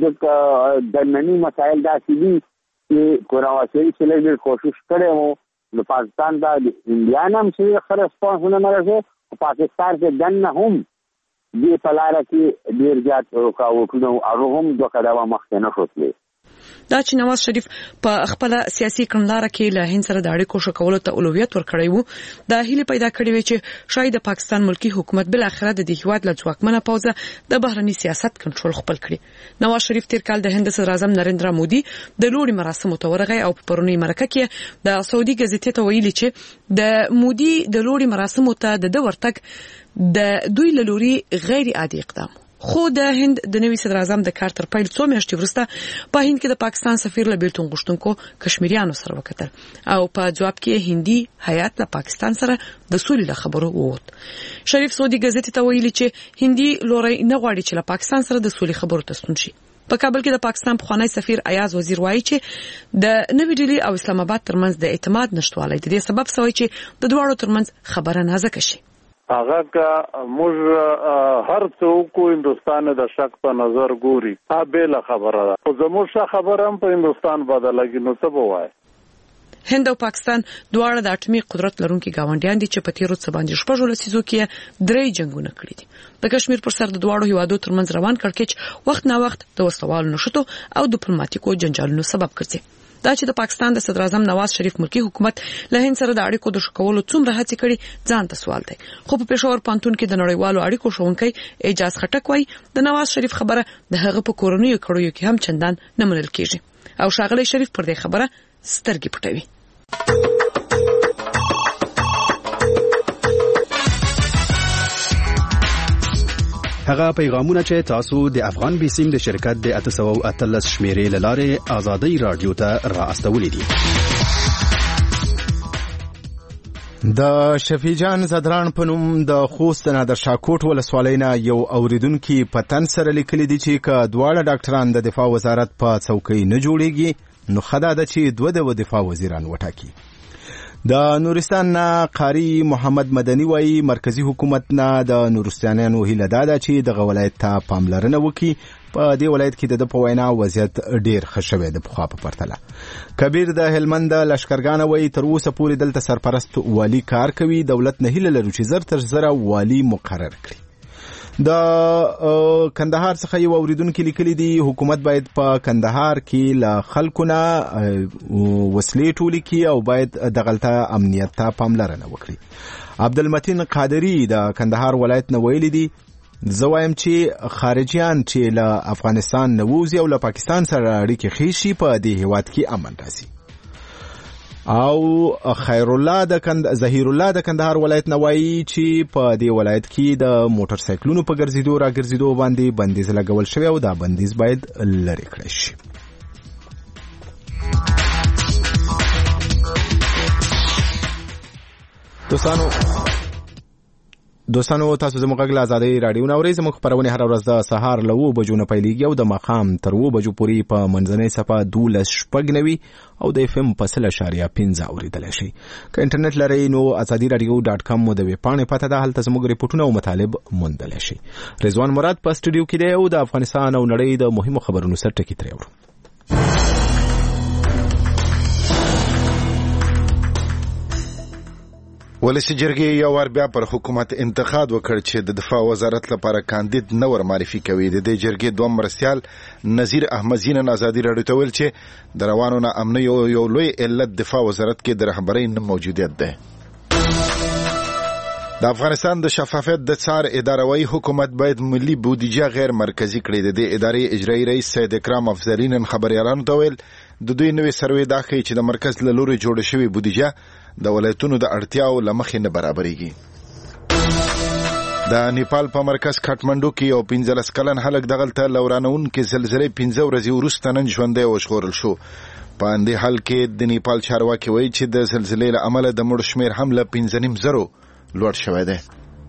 د نننی مسایل داسې دي چې نواز شریف څلور کوشش کړی وو د پاکستان د انډیا نه هم څه ریسپانس نه راغی. پاکستان کې دنه هم دې په لاره کې ډېر زیات رکاوټونه او هم دوه قدمه مخکې نه شوتلی. دا چې نواز شریف په خپل سیاسي کړنلاره کې له هند سره د اړیکو ښه کولو ته اولویت ورکړی وو، دا هیله پیدا کړې وه چې شاید د پاکستان ملکی حکومت بل اخره د دې هیواد له ځواکمنه پوځه د بهرني سیاست کنټرول خپل کړي. نواز شریف تیر کال د هند صدر اعظم نریندرا مودي د لوړي مراسمو ته ورغی او په پرونی مرکه کې د سعودي گزیت ته ویلي چې د مودي د لوړي مراسمو ته د ورتګ د دوی له لوري غیر عادي اقدام. خو د هند د نوي صدر اعظم د کار تر پیل څو میاشتې وروسته په هند کې د پاکستان سفیر له بیلتون غوښتونکو کشمیریانو سره وکتل او په جواب کې هندي هیات له پاکستان سره د سولې له خبرو ووت. شریف سعودي گزیت ته ویلي چې هندي لوري نه غواړي چې له پاکستان سره د سولې خبرو ته ستون شي. په کابل کې د پاکستان پخوانی سفیر ایاز وزیر وایي چې د نوي ډیلی او اسلام آباد ترمنځ د اعتماد نشټوالی د دې سبب شوی چې د دواړو ترمنځ خبره نازکه شي. هغه که موږ هر څوک هندستان د شک په نظر ګوري به له خبره ده خو زموږ خبره هم په هندستان بدلږي نو څه بوای. هند او پاکستان دواړه د اټومي قدرت لرونکي ګاونډیان دي چې په تیرو څه باندې شپږ لسیزو کې درې جنگونه کړي دي. د کشمیر پر سر د دواړو هیوادو ترمنځ روان کړکېچ وخت نه وخت د وسوالو نشټو او ډیپلوماټیکو جنجالونو سبب ګرځي. دا چې د پاکستان د صدر اعظم نواز شریف ملکی حکومت له هند سره د اړیکو د شکولو څومره هڅې کړي ځان ته سوال دی. خو په پېښور پوهنتون کې د نړیوالو اړیکو ښوونکی اجازه خټک وایي د نواز شریف خبره د هغه په کورنیو کړیو کې هم چندان نه منل کېږي او ښاغلی شریف پر دې خبره سترګې پټوي. هغه پیغامونه چې تاسو د افغان بیسیم د شرکت د 813 شمیرې لاره آزادۍ رادیو ته را استولې دي. د شفیجان زدران په نوم د خوست نادر شاکوټ ولسوالۍ نه یو اوریدونکي په تن سره لیکلي دي چې که دواړه ډاکټران د دفاع وزارت په څوکۍ نه جوړیږي نو ښه ده چې دوه د دفاع وزیران وټاکي. د نورستان نه قاری محمد مدني وایي مرکزی حکومت نه د نورستانیانو هیله ده چې دغه ولایت ته پاملرنه وکړي. په دې ولایت کې د په وینا وضعیت ډیر ښه شوی د پخوا په پرتله. کبیر د هلمند لشکرګانه وایي تر اوسه پورې دلته سرپرست والی کار کوي. دولت نه هیله لرو چې زر تر زره والی مقرر کړي. د کندهار څخه یو اوریدونکي لیکلي دي حکومت باید په کندهار کې له خلکو نه وسلې ټولې کړي او باید دغلته امنیت ته پاملرنه وکړي. عبدالمتین قادری د کندهار ولایت نه ویلي دي زه وایم چې خارجيان چې له افغانستان نه ووځي او له پاکستان سره اړیکې ښې شي په دې هیواد کې امن راسي. او ظهیر الله د کندهار ولایت نوایي چې په دې ولایت کې د موټر سایکلونو په ګرځېدو راګرځېدو باندې بندیز لګول شوی او دا بندیز باید لرې کړی شي. دوستانو تاسو زموږ غږ له آزادۍ راډیو نه اورئ. زموږ خپرونې هره ورځ د سهار له 9 بجو نه پیلېږي او د ماښام تر 2 بجو پورې په منځنۍ صفحه 12:90 او د FM په 100.5 اورېدلی شئ. که انټرنیټ لرئ نو azadi.radio.com مو د ویبپاڼې پته ده، هلته زموږ ریپورټونه او مطالب موندلی شئ. رضوان مراد په سټوډیو کې دی او د افغانستان او نړۍ د مهمو خبرونو سر ټکي ترې اورو. ولسی جرګې یو ور بیا پر حکومت انتقاد وکړ چې د دفاع وزارت لپاره کاندید نه ور معرفي کوي. د دې جرګې دوم مرستيال نذیر احمدزی نن آزادي راډیو ته ویل چې د روانو نه امن یو لوی علت دفاع وزارت کې د رهبرۍ نه موجودیت ده. د افغانستان د شفافیت د څار ادارهوي حکومت باید ملي بودیجه غیر مرکزی کړي. د دې ادارې اجرایي رئیس سید اکرام افضلی نن خبريالانو ته ویل د دوی نوې سروې دا ښیي چې د مرکز له لوري جوړه شوې بودیجه د ولایتونو د اړتیاو له مخې نه برابرېږي. د نیپال په مرکز کاټمنډو کې یو 15 کلن هلک دغلته لورانونکې زلزلې 15 ورځې وروسته نن ژوندی وژغورل شو. په دې حال کې د نیپال چارواکي وایي چې د زلزلې له امله د مړو شمېر هم له 15,000 لوړ شوی دی.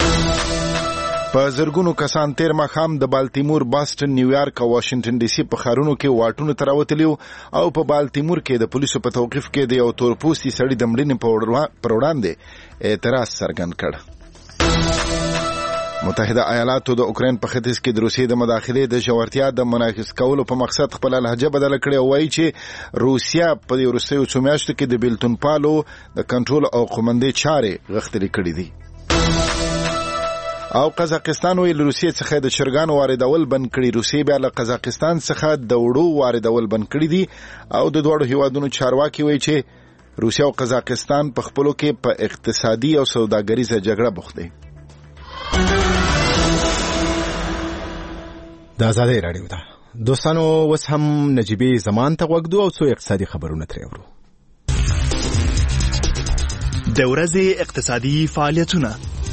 په زرګونو کسان تیر ماښام د بالتیمور، باستن، نیویارک او واشنگټن ډي سي په ښارونو کې واټونو ته راوتلي او په بالتیمور کې د پولیسو په توقیف کې د یو تورپوستي سړي د مړینې پر وړاندې اعتراض څرګند کړ. متحده ایالاتو د اوکراین په ختیځ کې د روسیې د مداخلې د ژورتیا د منعکس کولو په مقصد خپل لهجه بدله کړې او وایي چې روسیا په دې وروستیو څو میاشتو کې د بیلتون پالو د کنټرول او قومندې چارې غښتلې کړې دي. او قزاقستان ویل روسیې څخه د چرګانو واردول بند کړي. روسیې بیا له قزاقستان څخه د وړو واردول بند کړي دي او د دوړو هیوادونو چارواکي وایي چې روسیا او قزاقستان په خپلو کې په اقتصادي او سوداګریزه جګړه بوخت دي. د آزادۍ راډیو ده دوستانو، اوس هم نجیبې زمان ته غوږدو او څو اقتصادي خبرونه ترې اورو. د ورځې اقتصادي فعالیتونه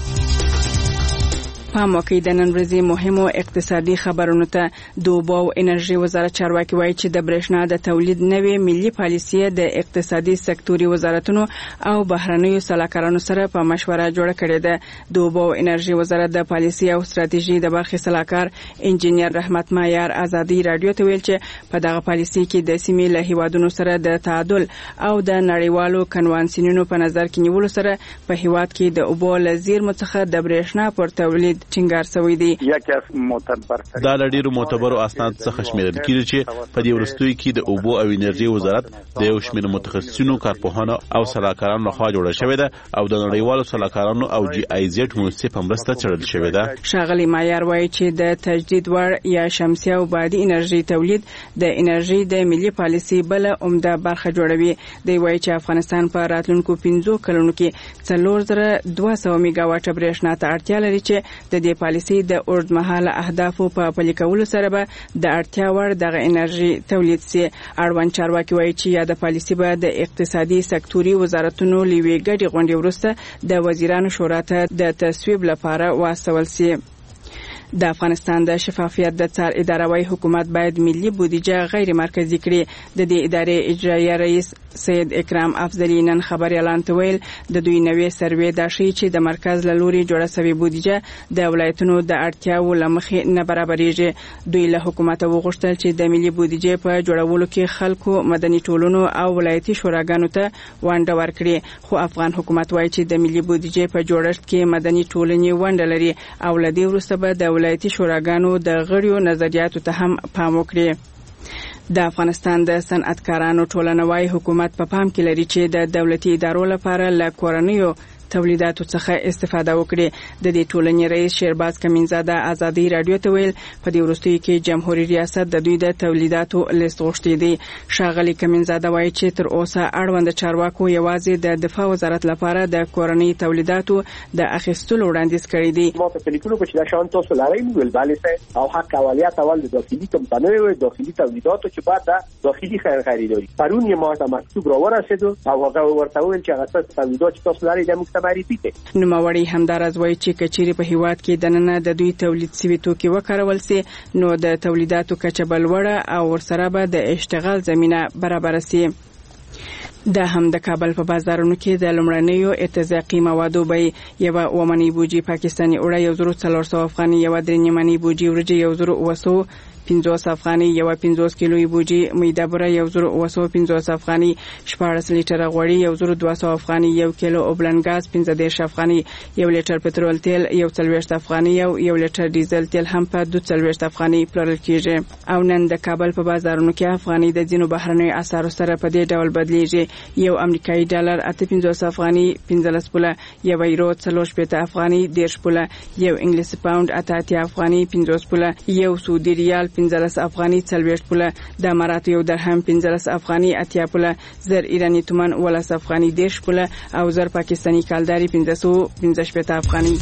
په موقع د نن ورځې مهمو اقتصادي خبرونو ته د اوبو او انرژي وزارت چارواکي وایي چې د برېښنا د تولید نوې ملي پالیسي د اقتصادي سکتوري وزارتونو او بهرنیو سلاکارانو سره په مشوره جوړه کړې ده. د اوبو او انرژي وزارت د پالیسي او ستراتیژي د برخې سلاکار انجینیر رحمت مایار آزادي رادیو ته ویل چې په دغه پالیسي کې د سیمې له هیوادونو سره د تعادل او د نړیوالو کنوانسیونونو په نظر کې نیولو سره په هیواد کې د اوبو له زیرمو څخه د برېښنا پر تولید ټینګار شوی دی. دا له ډیرو معتبرو اسناد څخه شمیرل کیږي چې په دې وروستیو کې د اوبو او انرژي وزارت د یو شمېر متخصصینو، کارپوهانو او سلاکارانو لخوا جوړه شوې ده او د نړیوالو سلاکارانو او جی آی زیډ مؤسسې په مرسته څېړل شوې ده. ښاغلی مایار وایي چې د تجدید وړ یا شمسي او بادي انرژي تولید د انرژي د ملي پالیسي بل عمده برخه جوړوي. دی وایي چې افغانستان په راتلونکو 15 کلونو کې 4200 میگاواټ برېښنا ته اړتیا لري چې د دې پالیسي د اوږدمهاله اهدافو په پلي کولو سره به د اړتیا وړ دغه انرژي تولید سي. اړوند چارواکي وایي چې یا د پالیسي به د اقتصادي سکتوري وزارتونو لوي ګډي غونډې وروسته د وزیرانو شورا ته د تصویب لپاره واستول سي. د افغانستان د شفافیت د څار ادارهوي حکومت باید ملي بودیجه غیر مرکزی کړي. د دې ادارې اجرایي رئیس سید اکرام افضلی نن خبريالان ته ویل د دوی نوې سروې د شي چې د مرکز له لوري جوړه شوی بودیجه د ولایتونو د اړتیاو لمخې نه برابرېږي. دوی له حکومت وغوښتل چې د ملي بودیجې په جوړولو کې خلکو، مدني ټولنو او ولایتي شوراګانو ته ونډه ورکړي. خو افغان حکومت وایي چې د ملي بودیجې په جوړښت کې مدني ټولنې ونډه لري او له دې وروسته به د ولایتي شوراګانو د غړیو نظریاتو ته هم پام وکړي. د افغانستان د صنعتکارانو ټولنوي حکومت په پام کې لري چې د دولتي ادارو لپاره له کورنیو تولیداتو څخه استفاده وکړي. د دې ټولنې رئیس شیرباز کمینزاده ازادي رادیو ته ویل په دې وروستیو کې جمهوریت ریاست د دوی د تولیداتو لیست غوښتي دي. ښاغلي کمینزاده وایي چې تر اوسه اړوند چارواکو یوازې د دفاع وزارت لپاره د کورنۍ تولیداتو د اخیستلو وړاندیز کړی دی. ما په لیکلو کې دا شان تاسو لرئ ویل بالې او حق اولیت اول د داخلي کمپنیو او داخلي تولیداتو چې بعد د داخلي خریداري پرون یې ما ته مکتوب راورسید او هغه ورته ویل چې هغه تولیدات چې تاسو لرئ د مکتمریتی دي. نوموړی همدارز وایي چې کچيري په هیواد کې دننه د دوی تولید سوي توکي وکړول سي نو د تولیداتو کچه بلوړه او ورسره به د اشتغال زمينه برابر سي. د هم د کابل په بازارونو کې د لومړنیو اتزاقي موادو به یو ومنی بوجي پاکستاني اوړه 1400 افغاني یو درې نیمنی بوجي ورجه 1550 افغاني یو 50 کیلوي بوجي میده بره 1950 افغاني 14 لیټر غوړي 1200 افغاني 1 کیلو اوبلنګاز 15 افغاني 1 لیټر پټرول تیل 140 افغاني 1 لیټر ډیزل تیل هم په 240 افغاني پلورل کیږي. او نن د کابل په بازارونو کې افغاني د ځینو بهرنیو اسعارو سره په دې ډول بدلیږي. یو امریکایي ډالر 58 افغاني 15 پوله، یو یورو 40 افغاني 10 پوله، یو انګلیسي پاوند 88 افغاني 50 پوله، یو سعودي ریال 15 افغاني 40 پوله، د اماراتو یو درهم 15 افغاني 80 پوله، زر ایرانی تومان 10 افغاني 10 پوله او زر پاکستاني کالداري 1515 افغاني.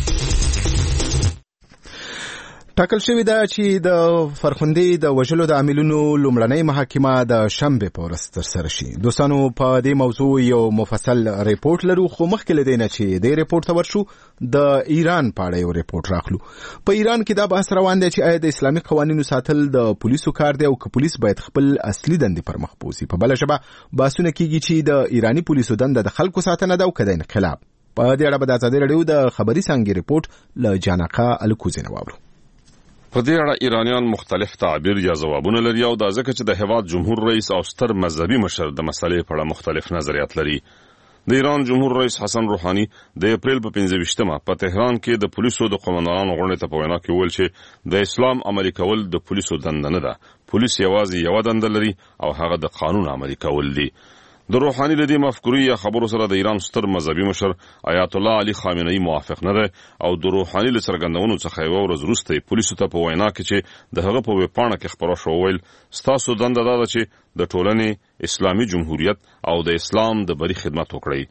ټاکل شوې ده چې د فرخندې د وژلو د عاملونو لومړنۍ محاکمه د شنبه په ورځ ترسره شي. دوستانو په دې موضوع یو مفصل ریپورت لرو، خو مخکې له دې نه چې د ریپورت ته ورشو د ایران په اړه یو ریپورت راخلو. په ایران کې دا بحث روان دی چې آیا د اسلامي قوانینو ساتل د پولیسو کار دی او که پولیس باید خپل اصلي دندې پر مخ بوزي. په بله ژبه بحثونه کیږي چې د ایرانی پولیسو دنده د خلکو ساتنه ده او که د انقلاب. په دې اړه به د ازادي رادیو د خبري څانګې ریپورت له جانقه الکوزي نه واورو. په دې اړه ایرانیان مختلف تعبیر یا ځوابونه لري او دا ځکه چې د هیواد جمهور رئیس او ستر مذهبي مشر د مسلې په اړه مختلف نظریات لري. د ایران جمهور رئیس حسن روحاني د اپریل په 15مه په تهران کې د پولیسو د قوماندانانو غونډې ته په وینا کې ویل چې د اسلام عملي کول د پولیسو دنده نه ده. پولیس یوازې یو دنده لري او هغه د قانون عملي کول دي. د روحاني له دې مفکورې یا خبرو سره د ایران ستر مذهبي مشر آیت الله علي خامنه‌ای موافق نه دی او د روحاني له څرګندونو څخه یو ورځ وروسته پولیسو ته په وینا کې چې د هغه په ویبپاڼه کې خبره شو ویل ستاسو دنده دا ده چې د ټولنې اسلامي جمهوریت او د اسلام د بری خدمت وکړئ.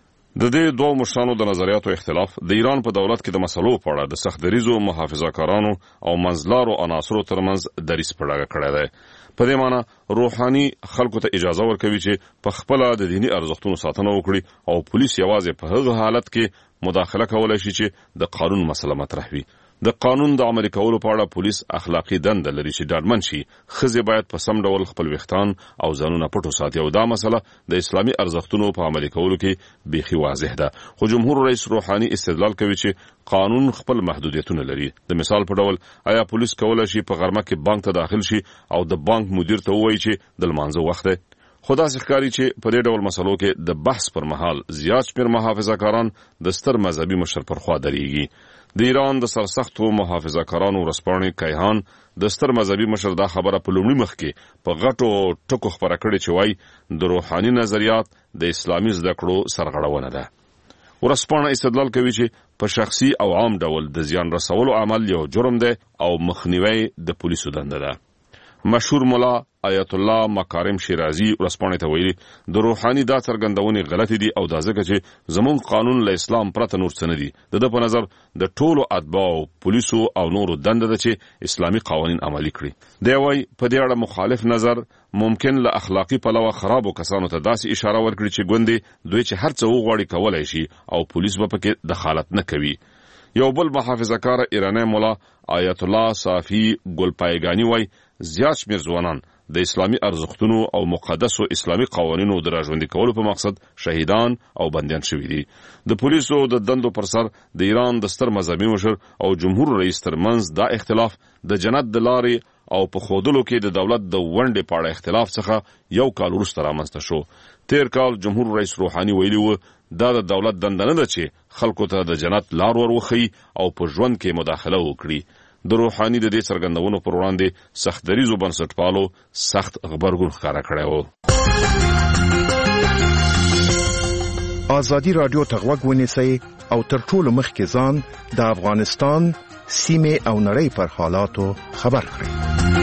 د دې دوه مشرانو د نظریاتو اختلاف د ایران په دولت کې د مسلو په اړه د سخت دریزو محافظه‌کارانو او منځلارو عناصرو ترمنځ دریځ په ډاګه کړی دی. په دې معنی روحاني خلکو ته اجازه ورکوي چې په خپل د دینی ارزښتونو ساتنه وکړي او پولیس یوازې په هغه حالت کې مداخله کولای شي چې د قانون مسله مطرح وي. د قانون د عملي کولو په اړه پولیس اخلاقی دنده لري چې ډاډمن شي ښځې باید په سم ډول خپل ویښتان او ځانونه پټو ساتي او دا مسله د اسلامي ارزښتونو په عملي کولو کې بیخي واضح ده. خو جمهور رئیس روحاني استدلال کوي چې قانون خپل محدودیتونه لري. د مثال په ډول آیا پولیس کولای شي په غرمه کې بانک ته داخل شي او د بانک مدیر ته ووایي چې د لمانځه وخت دی؟ خدا ښکاري چې په دې ډول مسلو کې د بحث پر مهال زیات شمېر محافظه‌کاران د ستر مذهبي مشر پر خوا درېږي. د ایران د سرسختو محافظه‌کارانو ورځپاڼې کیهان د ستر مذهبي مشر دا خبره په لومړي مخ کې په غټو ټکو خبره کړې چې وایي د روحاني نظریات د اسلامي زده کړو سرغړونه ده. ورځپاڼه استدلال کوي چې په شخصي او عام ډول د زیان رسولو عمل یو جرم دی او مخنیوی د پولیسو دنده ده. مشهور مولا آیت الله مکارم شیرازی ورځپاڼې ته ویلي د روحاني دا څرګندونې غلطې دي او دا ځکه چې زموږ قانون له اسلام پرته نور څه نه دي. د ده په نظر د ټولو اتباعو پولیسو او نورو دنده ده چې اسلامي قوانین عملي کړي. دی وایي په دې اړه مخالف نظر ممکن له اخلاقی پلوه خرابو کسانو ته داسې اشاره ورکړي چې ګوندې دوی چې هر څه وغواړي کولی شي او پولیس به پکې دخالت نه کوي. یو بل محافظه‌کار ایرانی مولا آیت الله صافی ګلپایګانی وایي زیات شمېر ځوانان د اسلامي ارزښتونو او مقدسو اسلامي قوانینو د راژوندي کولو په مقصد شهیدان او بندیان شوي دي. د پولیسو د دندو پر سر د ایران د ستر مذهبي مشر او جمهور رئیس ترمنځ دا اختلاف د جنت د لارې او په ښودلو کې د دولت د ونډې په اړه اختلاف څخه یو کال وروسته رامنځته شو. تیر کال جمهور رئیس روحاني ویلي و دا د دولت دنده نه ده چې خلکو ته د جنت لار ور وښیي او په ژوند کې مداخله وکړي. د روحاني د دې څرګندونو پر وړاندې سخت دریزو بنسټپالو سخت غبرګون ښکاره کړی و. ازادي رادیو ته غوږ ونیسئ او تر ټولو مخکې ځان د افغانستان سیمې او نړۍ پر حالاتو خبر کړئ.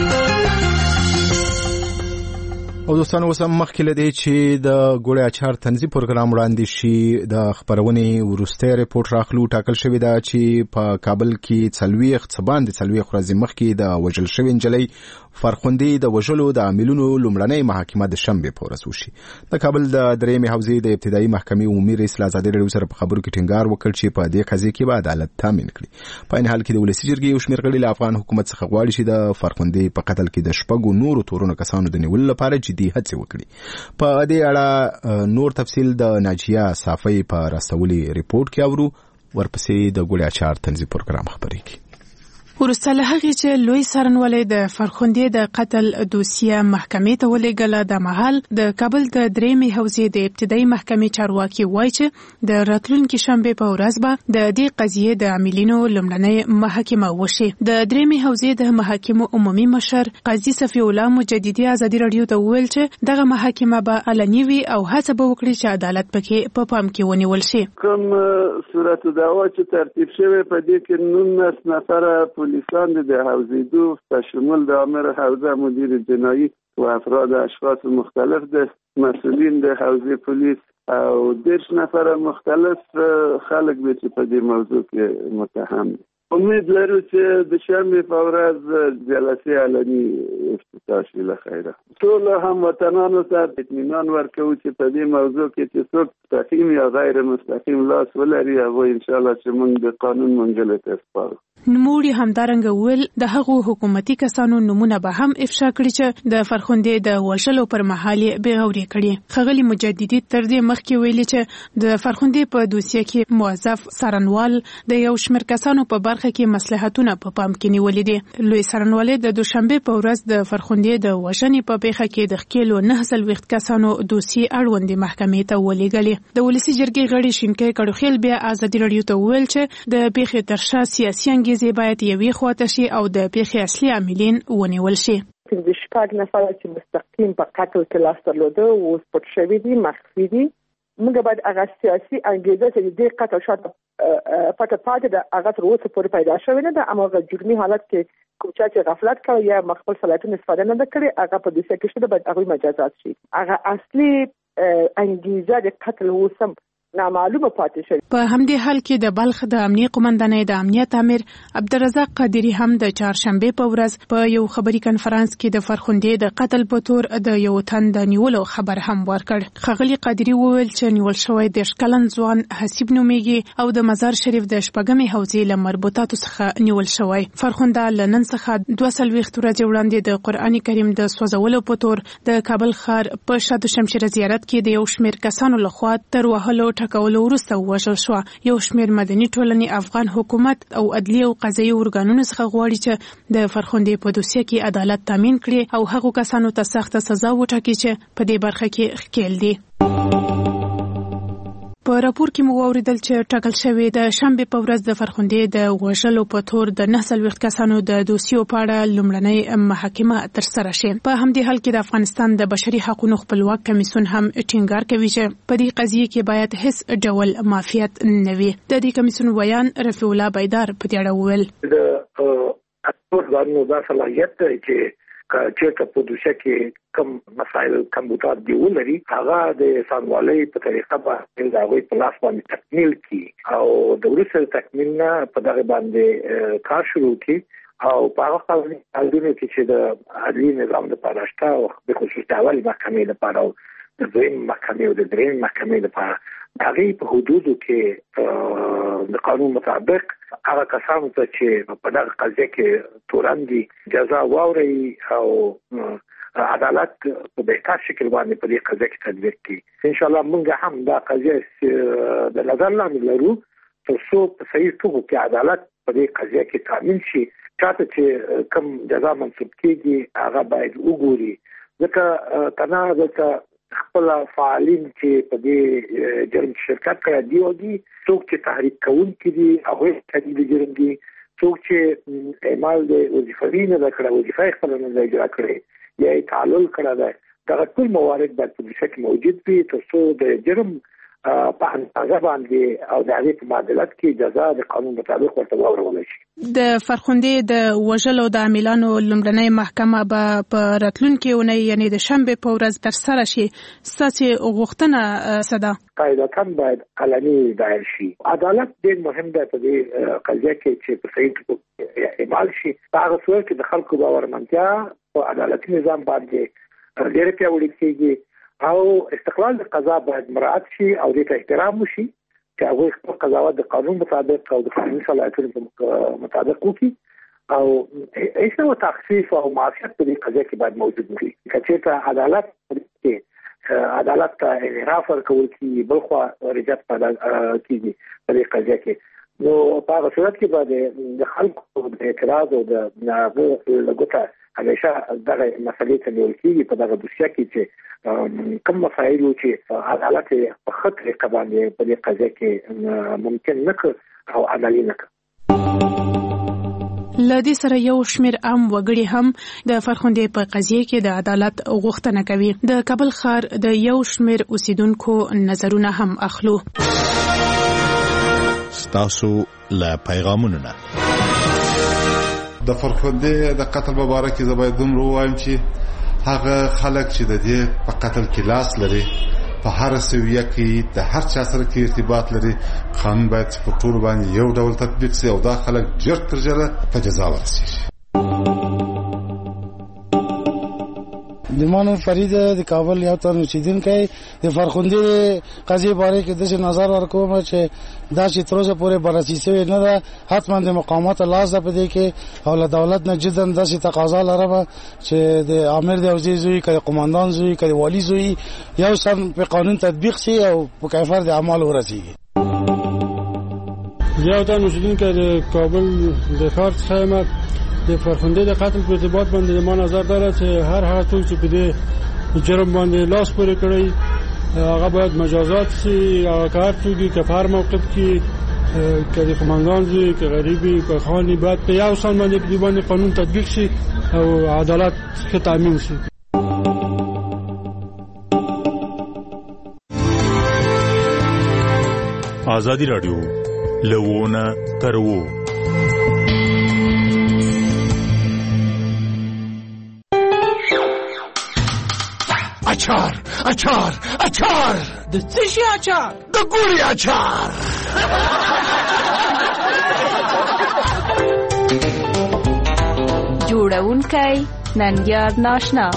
او دوستانو اوس هم مخکې له دې چې د ګوړې اچار طنزي پروګرام وړاندې شي د خپرونې وروستی ریپورټ راخلو. ټاکل شوې ده چې په کابل کې 40 ورځې مخکې د وژل شوې نجلۍ فرخندې د وژلو د عاملونو لومړنۍ محاکمه د شنبې په ورځ وشي. د کابل د درېیمې حوزې د ابتدایي محکمې عمومي رئیس له ازادي راډیو سره په خبرو کې ټینګار وکړ چې په دې قضیه کې به عدالت تامین کړي. په عین حال کې د ولسي جرګې یو شمېر غړي له افغان حکومت څخه غواړي چې د فرخندې په قتل کې د 6 نورو تورنو کسانو د نیولو لپاره جدي هڅې وکړي. په دې اړه نور تفصیل د ناجیه صافی په راستولي ریپورت کې اورو. ورپسې د ګوړې اچار طنزي پروګرام خبرې کوي. وروسته له هغې چې لوی څارنوالۍ د فرخندې د قتل دوسیه محکمې ته ولېږله، د مهال د کابل د درېیمې حوزې د ابتدایي محکمې چارواکي وایي چې د راتلونکي شنبې په ورځ به د دې قضیې د عاملینو لومړنۍ محاکمه وشي. د درېیمې حوزې د محاکمو عمومي مشر قاضي صفي الله مجددي ازادي راډیو ته وویل چې دغه محاکمه به علني وي او هڅه به وکړي چې عدالت پکې په پام کې ونیول شي. کوم صورت دعوا چې ترتیب شوی په دې کې 19 نفر پولیسان د حوزه 2 به شمول د امر حوزه مدیر جنایی و افراد اشخاص مختلف د مسئولین د حوزه پلیس او 10 نفر مختلف خلک به چې په دې موضوع کې متهم دي. امید لرو چې د شنبې په ورځ جلسه علني افتتاح شي له خیره. ټول هموطنانو ته اطمینان ورکوو چې په دې موضوع کې چې څوک مستقیم یا غیر مستقیم لاس ولري هغه ان شاء الله چې موږ د قانون منګلې ته سپارو. نوموړي همدارنګه وویل د هغو حکومتي کسانو نمونه به هم افشا کړي چې د فرخندې د وژلو پر مهال یې بېغوري کړي. ښاغلي مجددي تر دې مخکې ویلي چې د فرخندې په دوسیه کې موظف څارنوال د یو شمېر کسانو په برخه کې مصلحتونه په پام کې نیولي دي. لوی څارنوالۍ د دوشنبې په ورځ د فرخندې د وژنې په پیښه کې د ښکېلو 9 کسانو دوسیې اړوندې محکمې ته ولېږلې. د ولسي جرګې غړي شینکۍ کړوخیل بیا ازادي راډیو ته وویل چې د پیښې تر شا سیاسي انګېزې باید یوې خواته شي او د پیښې اصلي عاملین ونیول شي. د 6 نفر چې مستقیم په قتل کې لاس درلوده او پټ شوي دي، مخفي دي، موږ باید هغه سیاسي انګېزه چې د قتل شاته پټه پاتې ده هغه تر اوسه پورې پیدا شوې نه ده. اما جرمي حالت کې کوم چې غفلت کړی یا خپل صلاحیتونه استفاده نه کړي هغه په دې کې شته باید هغه مجازات شي. هغه اصلي انګېزه د قتل اوسم نامعلومه پاتې شوه. په همدې حال کې د بلخ د امنیه قومندانۍ د امنیت امیر عبدالرزاق قادری هم د چهارشنبه په ورځ په یو خبري کنفرانس کې د فرخندې د قتل په تور د یو تن د نیولو خبر هم ورکړ. ښاغلي قادری وویل چې نیول شوی د شکلن ځوان حسیب نومیږي او د مزار شریف د شپږمې حوزې له مربوطاتو څخه نیول شوی. فرخنده لنن څخه 2 ورځې وړاندې د قرآن کریم د سوځولو په تور د کابل ښار په شاد شمشیر زیارت کې د یو شمېر کسانو لخوا تر وهلو ټکولو وروسته ووژل شو. یو شمېر مدني ټولنې افغان حکومت او عدلي او قضایي ارګانونو څخه غواړي چې د فرخندې په دوسیه کې عدالت تامین کړي او هغو کسانو ته سخته سزا وټاکي چې په دې برخه کې ښکېل دي. په راپور کې مو واوریدل چې ټاکل شوی د شنبې په ورځ د فرخندې د وژلو په تور د 9 کسانو د دوسیو په اړه لومړنۍ محاکمه ترسره شي. په همدې حال کې د افغانستان د بشري حقوقو خپلواک کمیسیون هم ټینګار کوي چې په دې قضیه کې باید هیڅ ډول معافیت نه وي. د دې کمیسیون ویان رفیع الله بیدار په دې اړه وویل د اټور باندې دا صلاحیت دی چې چې په دوسیه کې کوم مسایل کوم بوتات دی ولري هغه د سانوالۍ په طریقه باندې دا وی په لاس باندې تکمیل کی او د ورسره تکمیل نه په دغه باندې کار شروع کی او په هغه قانوني حالونه کې چې د عدلي نظام د پراشته او د خصوصي اول محکمې لپاره او د دویم محکمې او د دریم محکمې لپاره هغه په حدودو کې د قانون مطابق هغه کسانو ته چې په دغه قضیه کې تورن دي جزا واوري او عدالت په بهتر شکل باندې په دې قضیه کې تدبیر کړي. ان شاء الله موږ هم دا قضیه د نظر لاندې لرو تر څو په صحیح توګه کې عدالت په دې قضیه کې تامین شي. چاته چې کوم جزا منسوب کیږي هغه باید وګوري ځکه تنه د خپل فعالین چې په دې جرم شرکت کوي دی او دي څوک چې تحریک کوونکي دي هغه تدبیر جرم دي څوک چې اعمال د وظیفوي نه کړه وظیفه خپل نه اجرا کړي یا تعلل کړه دا ټول موارد باید په دې کې موجود وي تر څو د جرم په اندازه باندې او د هغې په معادلت کې جزا د قانون مطابق ورته واورولی شي. د فرخندې د وژلو د عاملانو لومړنۍ محکمه به په راتلونکې اونۍ یعنې د شنبې په ورځ ترسره شي. ستاسې غوښتنه څه ده؟ قاعدتاً باید علني دایر شي. عدالت ډېر مهم دی په دې قضیه کې چې په صحیح توګه اعمال شي. په هغه صورت کې د خلکو باورمنتیا په عدالتي نظام باندې ډېره پیاوړې کېږي او استقلال د قضا باید مراعات شي او دې ته احترام وشي چې هغوی خپل قضاوت د قانون مطابق او د قانوني صلاحیتونو مطابق وکړي او هیڅ ډول تخفیف او معافیت په دې قضیه کې باید موجود نه وي. که چېرته عدالت ته انحراف ورکول کېږي، بل خوا رجعت پیدا کېږي په دې قضیه کې، نو په هغه صورت کې به د خلکو د اعتراض او د هغه له ګوته همیشه دغه مسلې ته نیول کېږي په دغه دوسیه کې چې کوم مسایل و چې عدالت په ښه طریقه باندې په دې قضیه کې ممکن نه کړ او عملي نه کړ. له دې سره یو شمېر عام وګړي هم د فرخندې په قضیه کې د عدالت غوښتنه کوي. د کابل ښار د یو شمېر اوسیدونکو نظرونه هم اخلو. ستاسو له پیغامونو نه د فرخندې د قتل مبارک کې زه باید دومره ووایم چې هغه خلک چې د دې په قتل کې لاس لري په هر سویه کې د هر چا سره کې ارتباط لري، قانون باید په ټول باندې یو ډول تطبیق شي او دا خلک ژر تر ژره په جزا ورسیږي. دیمان فرید د کابل یو تن اوسیدونکی د فرخندې قضیې باره کې داسې نظر ورکوم چې دا چې تر اوسه پورې بررسي شوې نه ده، حتما د مقاماتو لاس ده په دې کې او له دولت نه جدا داسې تقاضا لرم چې د امیر د وزیر زوی که د قماندان زوی که د والي زوی یو سم په قانون تطبیق شي او په کیفر د اعمال ورسیږي. یو تن اوسیدونکی د کابل د ښار څخه یم. د فرخندې د قتل په ارتباط باندې ما نظر داره چې هر هغه څوک چې په دې جرم باندې لاس پورې کړی هغه باید مجازات شي. هغه که هر څوک که په هر موقف کې که د قماندان زوی که غریبي که خاني باید په یو سان باندې په دې باندې قانون تطبیق شي او عدالت ښه تامین شي. ازادي راډیو لوونه ترو اچار اچار اچار د څه شي اچار؟ د ګوري اچار. جوړونکی ننګیار ناشنا.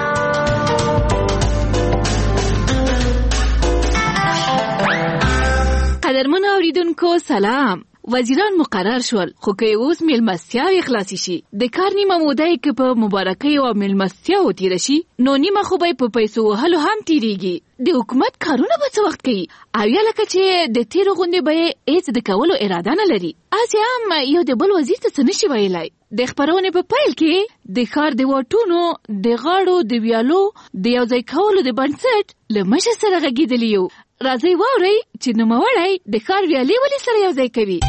قدرمن اوریدونکو سلام. وزیران مقرر شول خو که اوس میلمستیاوې خلاصې شي د کار نیمه موده یې که په مبارکۍ او میلمستیاو تېره شي نو نیمه خو به یې په پیسو وهلو هم تېرېږي. د حکومت کارونه به څه وخت کوي او یا لکه چې د تېرو غوندې به یې هېڅ د کولو اراده نه لري. هسې هم یو د بل وزیر ته څه نشي ویلی. د خپرونې په پیل کې د ښار د واټونو د غاړو د ویالو د یو ځای کولو د بنسټ له مشر سره غږېدلی یو. راځئ واورئ چې نوموړی د ښار ویالې ولې سره یو ځای کوي.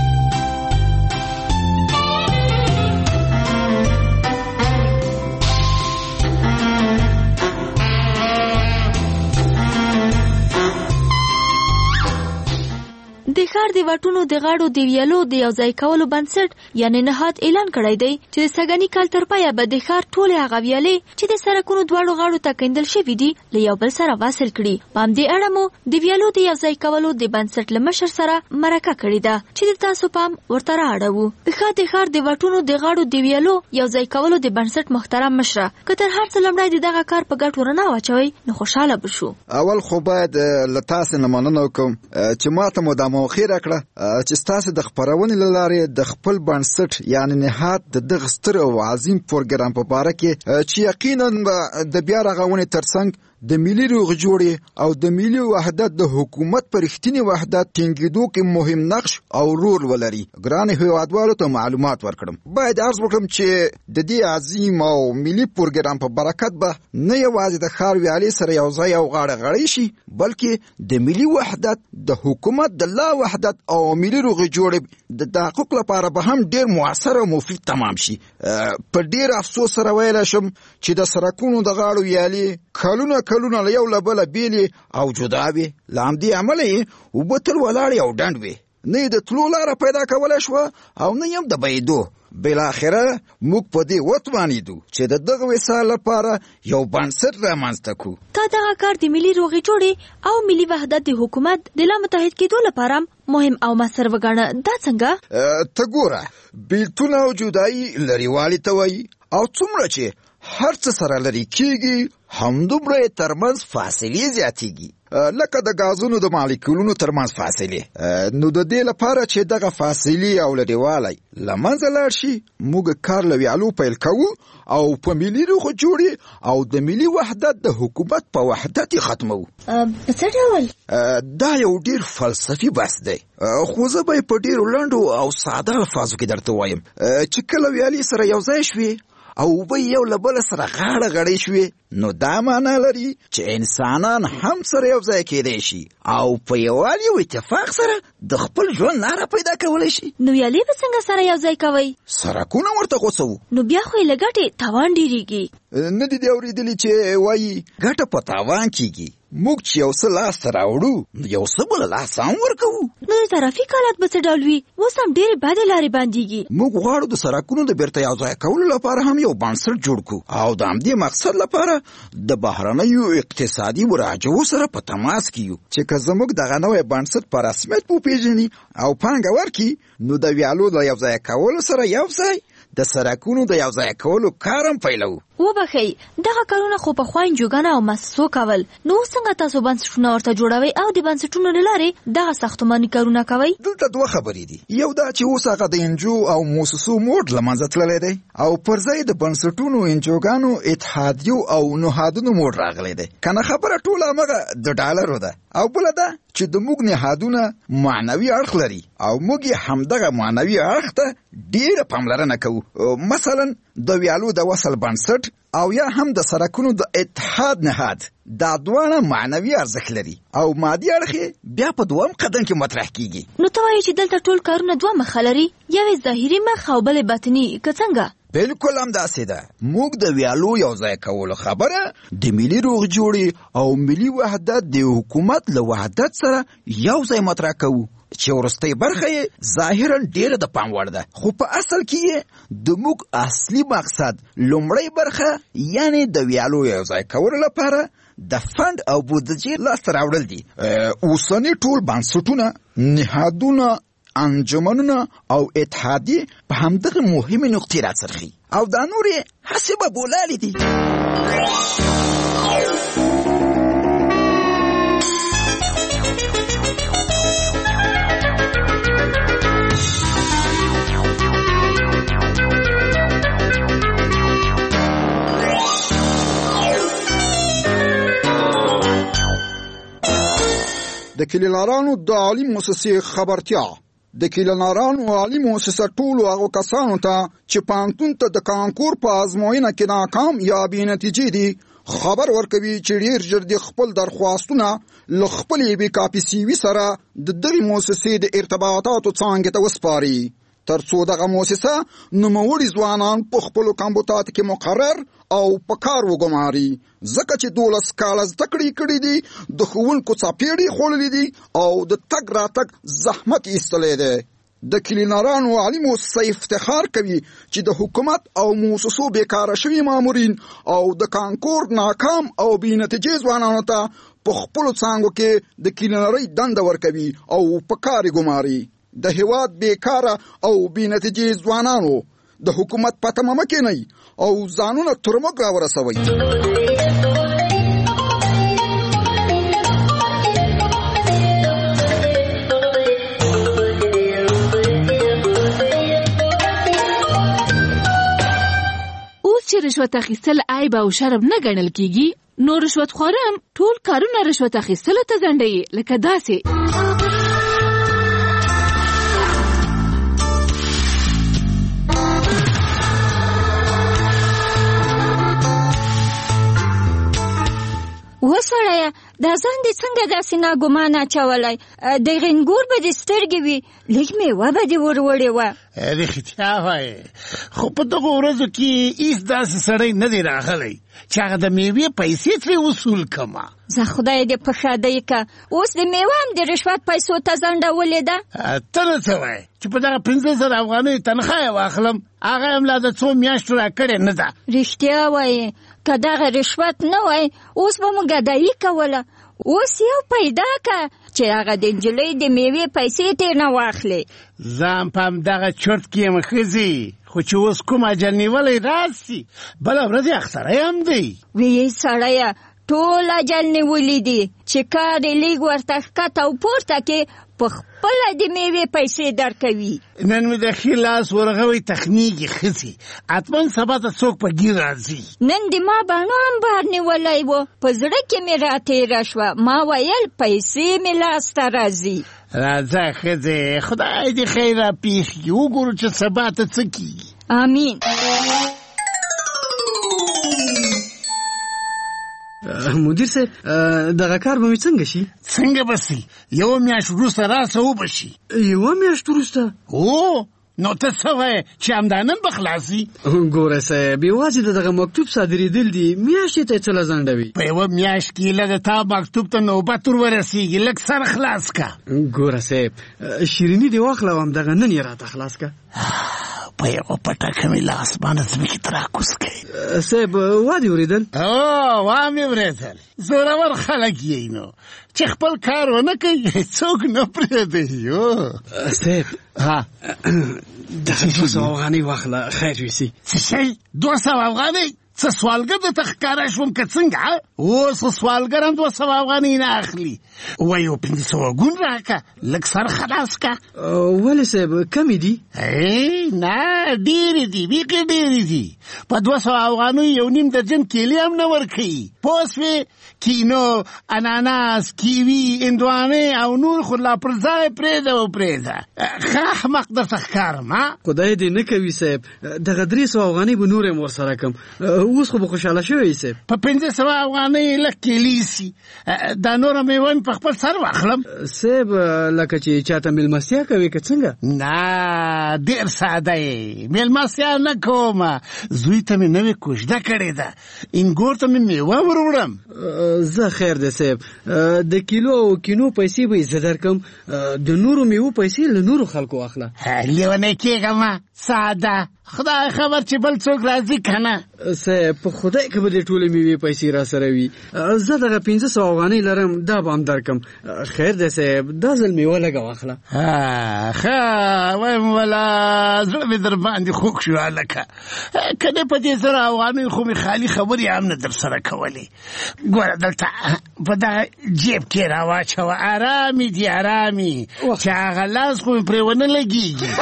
د ښار د واټونو د غاړو د ویالو د یو ځای کولو بنسټ یعنې نهاد اعلان کړی دی چې د سږني کال تر پایه به د ښار ټولې هغه ویالې چې د سړکونو دواړو غاړو ته کیندل شوي دي له یو بل سره وصل کړي. په همدې اړه مو د ویالو د یو ځای کولو د بنسټ له مشر سره مرکه کړې ده چې د تاسو پام ورته رااړوو. د ښار د واټونو د غاړو د ویالو یو ځای کولو د بنسټ محترم مشره، که تر هر څه لومړی د دغه کار په ګټ ورنه واچوئ نو خوشحاله به شو. اول خو باید له تاسو نه مننه وکړم چې ماته مو دا موقع راکړه چې تاسو د خبرونې له لارې د خپل بنسټ یعنی نهاد د دغه ستر او عظیم پروګرام په اړه کې چې یقینا د بیا رغونې ترڅنګ د ملي روغجوړې او د ملي وحدت د حکومت پر رښتینی وحدت ټینګېدو کې مهم نقش او رول ولري. ګران هیوادوالو ته معلومات ورکړم. باید عرض وکړم چې د دې عظیم او ملي پروګرام په برکت به نه یوازې د ښار ویالې سره یو ځای او غاړه غړی شي بلکې د ملي وحدت د حکومت د لا وحدت او ملي روغجوړې د تحقق لپاره به هم ډیر موثر او مفید تمام شي. په ډیر افسوس سره ویلی شم چې د سړکونو د غاړو ویالې کلونه له یو له بله بیلې او جدا وي. له همدې امله یې اوبه تل ولاړې او ډنډ وي. نه یې د تلو لاره پیدا کولی شوه او نه یې هم د بهېدو. بالاخره موږ په دې وتوانېدو چې د دغه وصال لپاره یو بنسټ رامنځته کړو. تا دغه کار د ملي روغې جوړې او ملي وحدت د حکومت د لا متحد کېدو لپاره مهم او مؤثر وګاڼه. دا څنګه؟ ته ګوره، بیلتون او جدایي لرېوالي ته وایي او څومره چې هر څه سره لرې کېږي همدومره یې ترمنځ فاصلې زیاتېږي، لکه د غازونو د مالیکولونو ترمنځ فاصلې. نو د دې لپاره چې دغه فاصلې او لرېوالی له منځه لاړ شي موږ کار له ویالو پیل کوو او په ملي روغې جوړې او د ملي وحدت د حکومت په وحدت یې ختموو. په څه ډول؟ دا یو ډېر فلسفي بحث دی، خو زه به یې په ډېرو لنډو او ساده الفاظو کې درته وایم چې کله ویالې سره یو ځای شوې او اوبه یو له بله سره غاړه غړې شوې نو دا معنا لري چې انسانان هم سره یو ځای کېدی شي او په یووالي او اتفاق سره د خپل ژوند لاره پیدا کولی شي. نو ویالې به څنګه سره یو ځای کوئ؟ سړکونه ورته غوڅوو. نو بیا خو یې له ګټې تاوان ډېرېږي. نه دي اورېدلي چې وایي ګټه په تاوان کېږي. موږ چې یو څه لاسته راوړو یو څه بله لاسه هم ورکوو. نو د ترافیک حالت به څه ډول وي؟ اوس هم ډېرې بدې لارې بندېږي. موږ غواړو د سړکونو د بیرته یو ځای کولو لپاره هم یو بنسټ جوړ کړو او د همدې مقصد لپاره د بهرنیو اقتصادي مراجعو سره په تماس کې یو چې که زموږ دغه نوی بنسټ په رسمیت وپېژني او پانګه ورکړي نو د ویالو د یو ځای کولو سره یو ځای د سړکونو د یو ځای کولو کار هم پیلوو. وبخئ، دغه کارونه خو پخوا انجوګانو او مؤسسو کول، نو څنګه تاسو بنسټونه ورته جوړوئ او د بنسټونو له لارې دغه ساختماني کارونه کوئ؟ دلته دوه خبرې دي. یو دا چې اوس هغه د انجو او مؤسسو موډ له منځه تللی دی او پر ځای د بنسټونو، انجوګانو، اتحادیو او نهادونو موډ راغلی دی. کنه خبره ټوله همغه د ډالرو ده. او بله ده چې د موږ نهادونه معنوي اړخ لري او موږ یې همدغه معنوي اړخ ته ډېره پاملرنه کوو. مثلا د ویالو د وصل بنسټ او یا هم د سړکونو د اتحاد نهاد، دا دواړه معنوي ارزښت لري او مادي اړخ بیا په دویم قدم کې مطرح کیږي. نو ته وایې چې دلته ټول کارونه دوه مخه لري، یو یې ظاهري مخ او بل باطني، که څنګه؟ بالکل همداسې ده. موږ د ویالو یو ځای کولو خبره د ملي روغې جوړې او ملي وحدت د حکومت له وحدت سره یو ځای مطرح کوو چې وروستۍ برخه یې ظاهرا ډېره د پام وړ ده، خو په اصل کې یې د موږ اصلي مقصد لومړۍ برخه یعنی د ویالو یو ځای کولو لپاره د فند او بودجې لاسته راوړل دي. اوسني ټول بنسټونه، نهادونه، انجمنونه او اتحادیې په همدغه مهمې نقطې راڅرخي او دا نور یې هسې به بولالې دي. د کلیلارانو د عالي مؤسسې خبرتیا. د کلیلارانو عالي مؤسسه ټولو هغو کسانو ته چې پوهنتون ته د کانکور په ازموینه کې ناکام یا بې نتیجې دي خبر ورکوي چې ډېر ژر د خپل درخواستونه له خپلې بې کاپي سي وي سره د دغې مؤسسې د ارتباطاتو څانګې ته وسپاري تر څو دغه مؤسسه نوموړي ځوانان په خپلو کمبوتاتو کې مقرر او په کار وګماري، ځکه چې 12 کاله زده کړې کړي دي، د ښوونکو څپېړې خوړلې دي او د تګ راتګ زحمت ایستلی دی. د کلینارانو عالي مؤسسه افتخار کوي چې د حکومت او مؤسسو بیکاره شوي مامورین او د کانکور ناکام او بې نتیجې ځوانانو ته په خپلو څانګو کې د کلینارۍ دنده ورکوي او په کار یې ګماري. د هیواد بیکاره او بې نتیجې ځوانانو د حکومت په تمه مه کېنئ او ځانونه تر موږ راورسوئ. اوس چې رشوت اخیستل عیب او شرم نه ګڼل کیږي نو رشوت خورم ټول کارونه رشوت اخیستلو ته ځنډوي، لکه داسې وسړیه دا ځان دې څنګه داسې ناګومانه اچولی؟ د غنګور به دې سترګې وي، لږ میوه به دې وروړې وه. رښتیا وایې، خو په دغو ورځو کې هېڅ داسې سړی نه دی راغلی چې هغه د میوې پیسې ترې وصول کړمه. زه خدای دې په ښه دی که اوس د میوه هم د رشوت پیسو ته ځنډولې ده. ته نه څه وایې چې په دغه 15,000 افغانیو تنخواه یې واخلم، هغه هم لا د څو میاشتو راکړې نه ده. رښتیا وایې، که دغه رشوت نه وای اوس به مو ګدایي کوله. اوس یو پیدا که چې هغه د نجلۍ د میوې پیسې ترې نه واخلې. زه هم په همدغه چرت کې یم ښځې، خو چې اوس کوم اجل نیولی راسي بله ورځ یې اختری هم دی. ویې سړیه، ټول اجل نیولی دي چې کار یې لیږ ورته ښکته او پورته کې په خپله د میوې پیسې درکوي. نن مې د ښي لاس ورغوی تخنیږي ښځې، حتما سبا ته څوک په ګیر راځي. نن د ما باڼو هم بار نیولی و، په زړه کې مې راتېره شوه، ما ویل پیسې مې لاسته راځي. راځه ښځې، خدای دې خیر راپېښ کړي، وګورو چې سبا ته څه کېږي. آمین. مدیر صاحب، دغه کار به مې څنګه شي؟ څنګه به سي؟ یوه میاشت وروسته راسه وبه شي. یوه میاشت وروسته؟ هو، نو ته څه وایې چې همدا نن به خلاصي؟ ګوره صاحب، یوازې د دغه مکتوب صادرېدل دي، میاشتې ته یې څه لځنډوي؟ په یوه میاشت کې له د تا مکتوب ته نوبت ور ورسېږي، لږ سر خلاص که. ګوره صاحب، شیریني دې واخله او همدغه نن یې راته خلاص که. په یوه پټکه مې له اسمانه ځمکې ته راکوز کوي. صاحب، وا دې اورېدل؟ وا مې اورېدل. زورور خلک یې نو چې خپل کار ونه کوي څوک نه پرېږدي. صاحب، دغه 200 افغانۍ واخله، خیر ویسي. څه شی؟ 200 افغانۍ؟ څه سوالګر درته ښکاره شوم که څنګه؟ اوس سوالګر هم 200 افغانۍ نه اخلي. وایي یو 500 ګون راکه، لږ سر خلاص که. ولې صاحب، کمې دي؟ نه، ډېرې دي، بیخي ډېرې دي. په 200 افغانیو یو نیم درجن کیلې هم نه ورکوي. پوه شوې؟ کینو، اناناس، کیوي، هندوانې او نور خو لا پر ځای پرېږده ښه احمق درته ښکارم. خدای دې نه کوي صاحب، دغه 300 افغانۍ به نور هم ورسره کم. اوس خو به خوشحاله شوی صاحب. په 500 افغانۍ لږ کیلې سي، دا نوره میوه مې په خپل سر واخلم. صاحب، لکه چې چاته مېلمستیا کوې که څنګه؟ نه، ډېر ساده یې، مېلمستیا نه کومه. زوی ته مې نوې کوژده کړې ده، انګور ته مې میوه وروړم. زه خیر دی صاحب، د کیلو او کینو پیسې به یې زه درکم، د نورو میوو پیسې له نورو خلکو واخله. لیونی کېږمه، ساده، خدای خبر چې بل څوک راځي که نه. صاحب، په خدای که به دې ټولې میوې پیسې را سره وي. زه دغه 500 افغانۍ لرم، دا به هم درکم. خیر دی صاحب، دا ځل میوه لږه واخله. ښه، وایم ولا زړه مې در باندې خوږ شو هلکه. که نه په دې 100 افغانیو خو مې خالي خبرې هم نه در سره کولې. ګوره دلته په دغه جیب کې را واچوه، ارامي دي ارامي، چې هغه لاس خو مې پرې ونه لګېږي.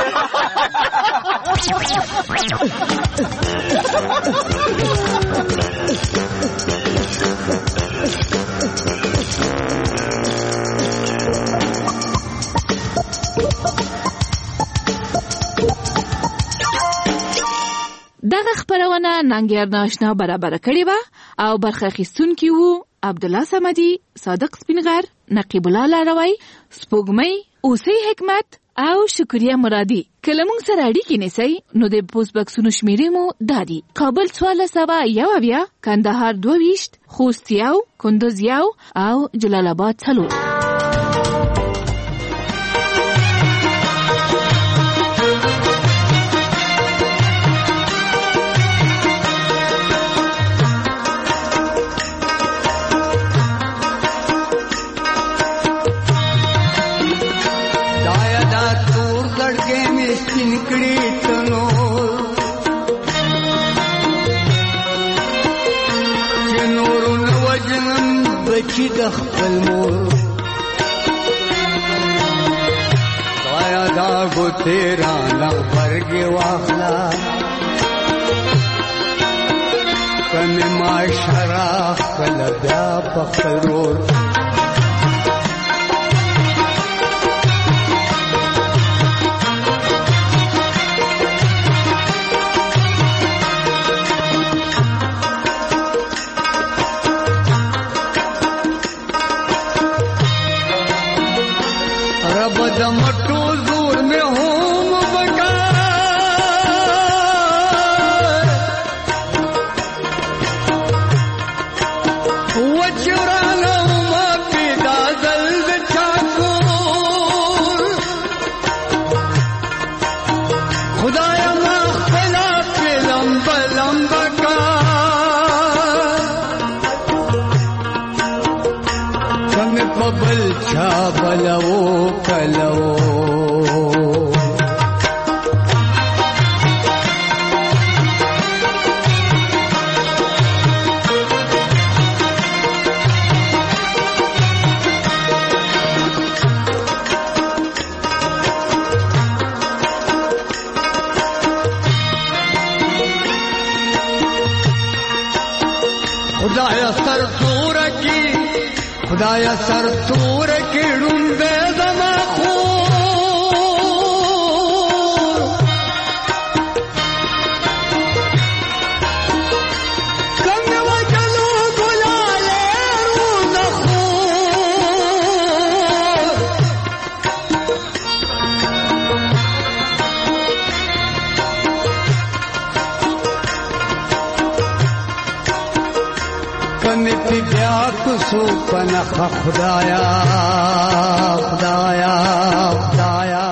دغه خبرونه ننګیار ناشنا برابر کړې وه او برخه اخیستونکي وو عبدالله صمدي، صادق سپینغر، نقیب الله لاروی، سپوږمۍ، اوسۍ حکمت او شکریه مرادي. که له موږ سره اړیکې نیسئ نو د پوسټ بکسونو شمیرې مو دا دي: کابل 1401، کندهار 22، خوست 1، کندوز 1 او جلال آباد 4. چې د خپل مور دایا دا ګوتې رانه غبرګې واخله، که مې معاشره خپله بیا په خپل رور में होम बका वचराना उमा पिदा जल्द ठाकुर खुदाया माखला पे लंबा लंबा का कम पबल छा बलवो कलवो खुदाया सर तूर की डूबे जमा खूर कंग वजलू गुलाले रूद खूर कनिति ब्याकुसु पनख खुदाया खुदाया खुदाया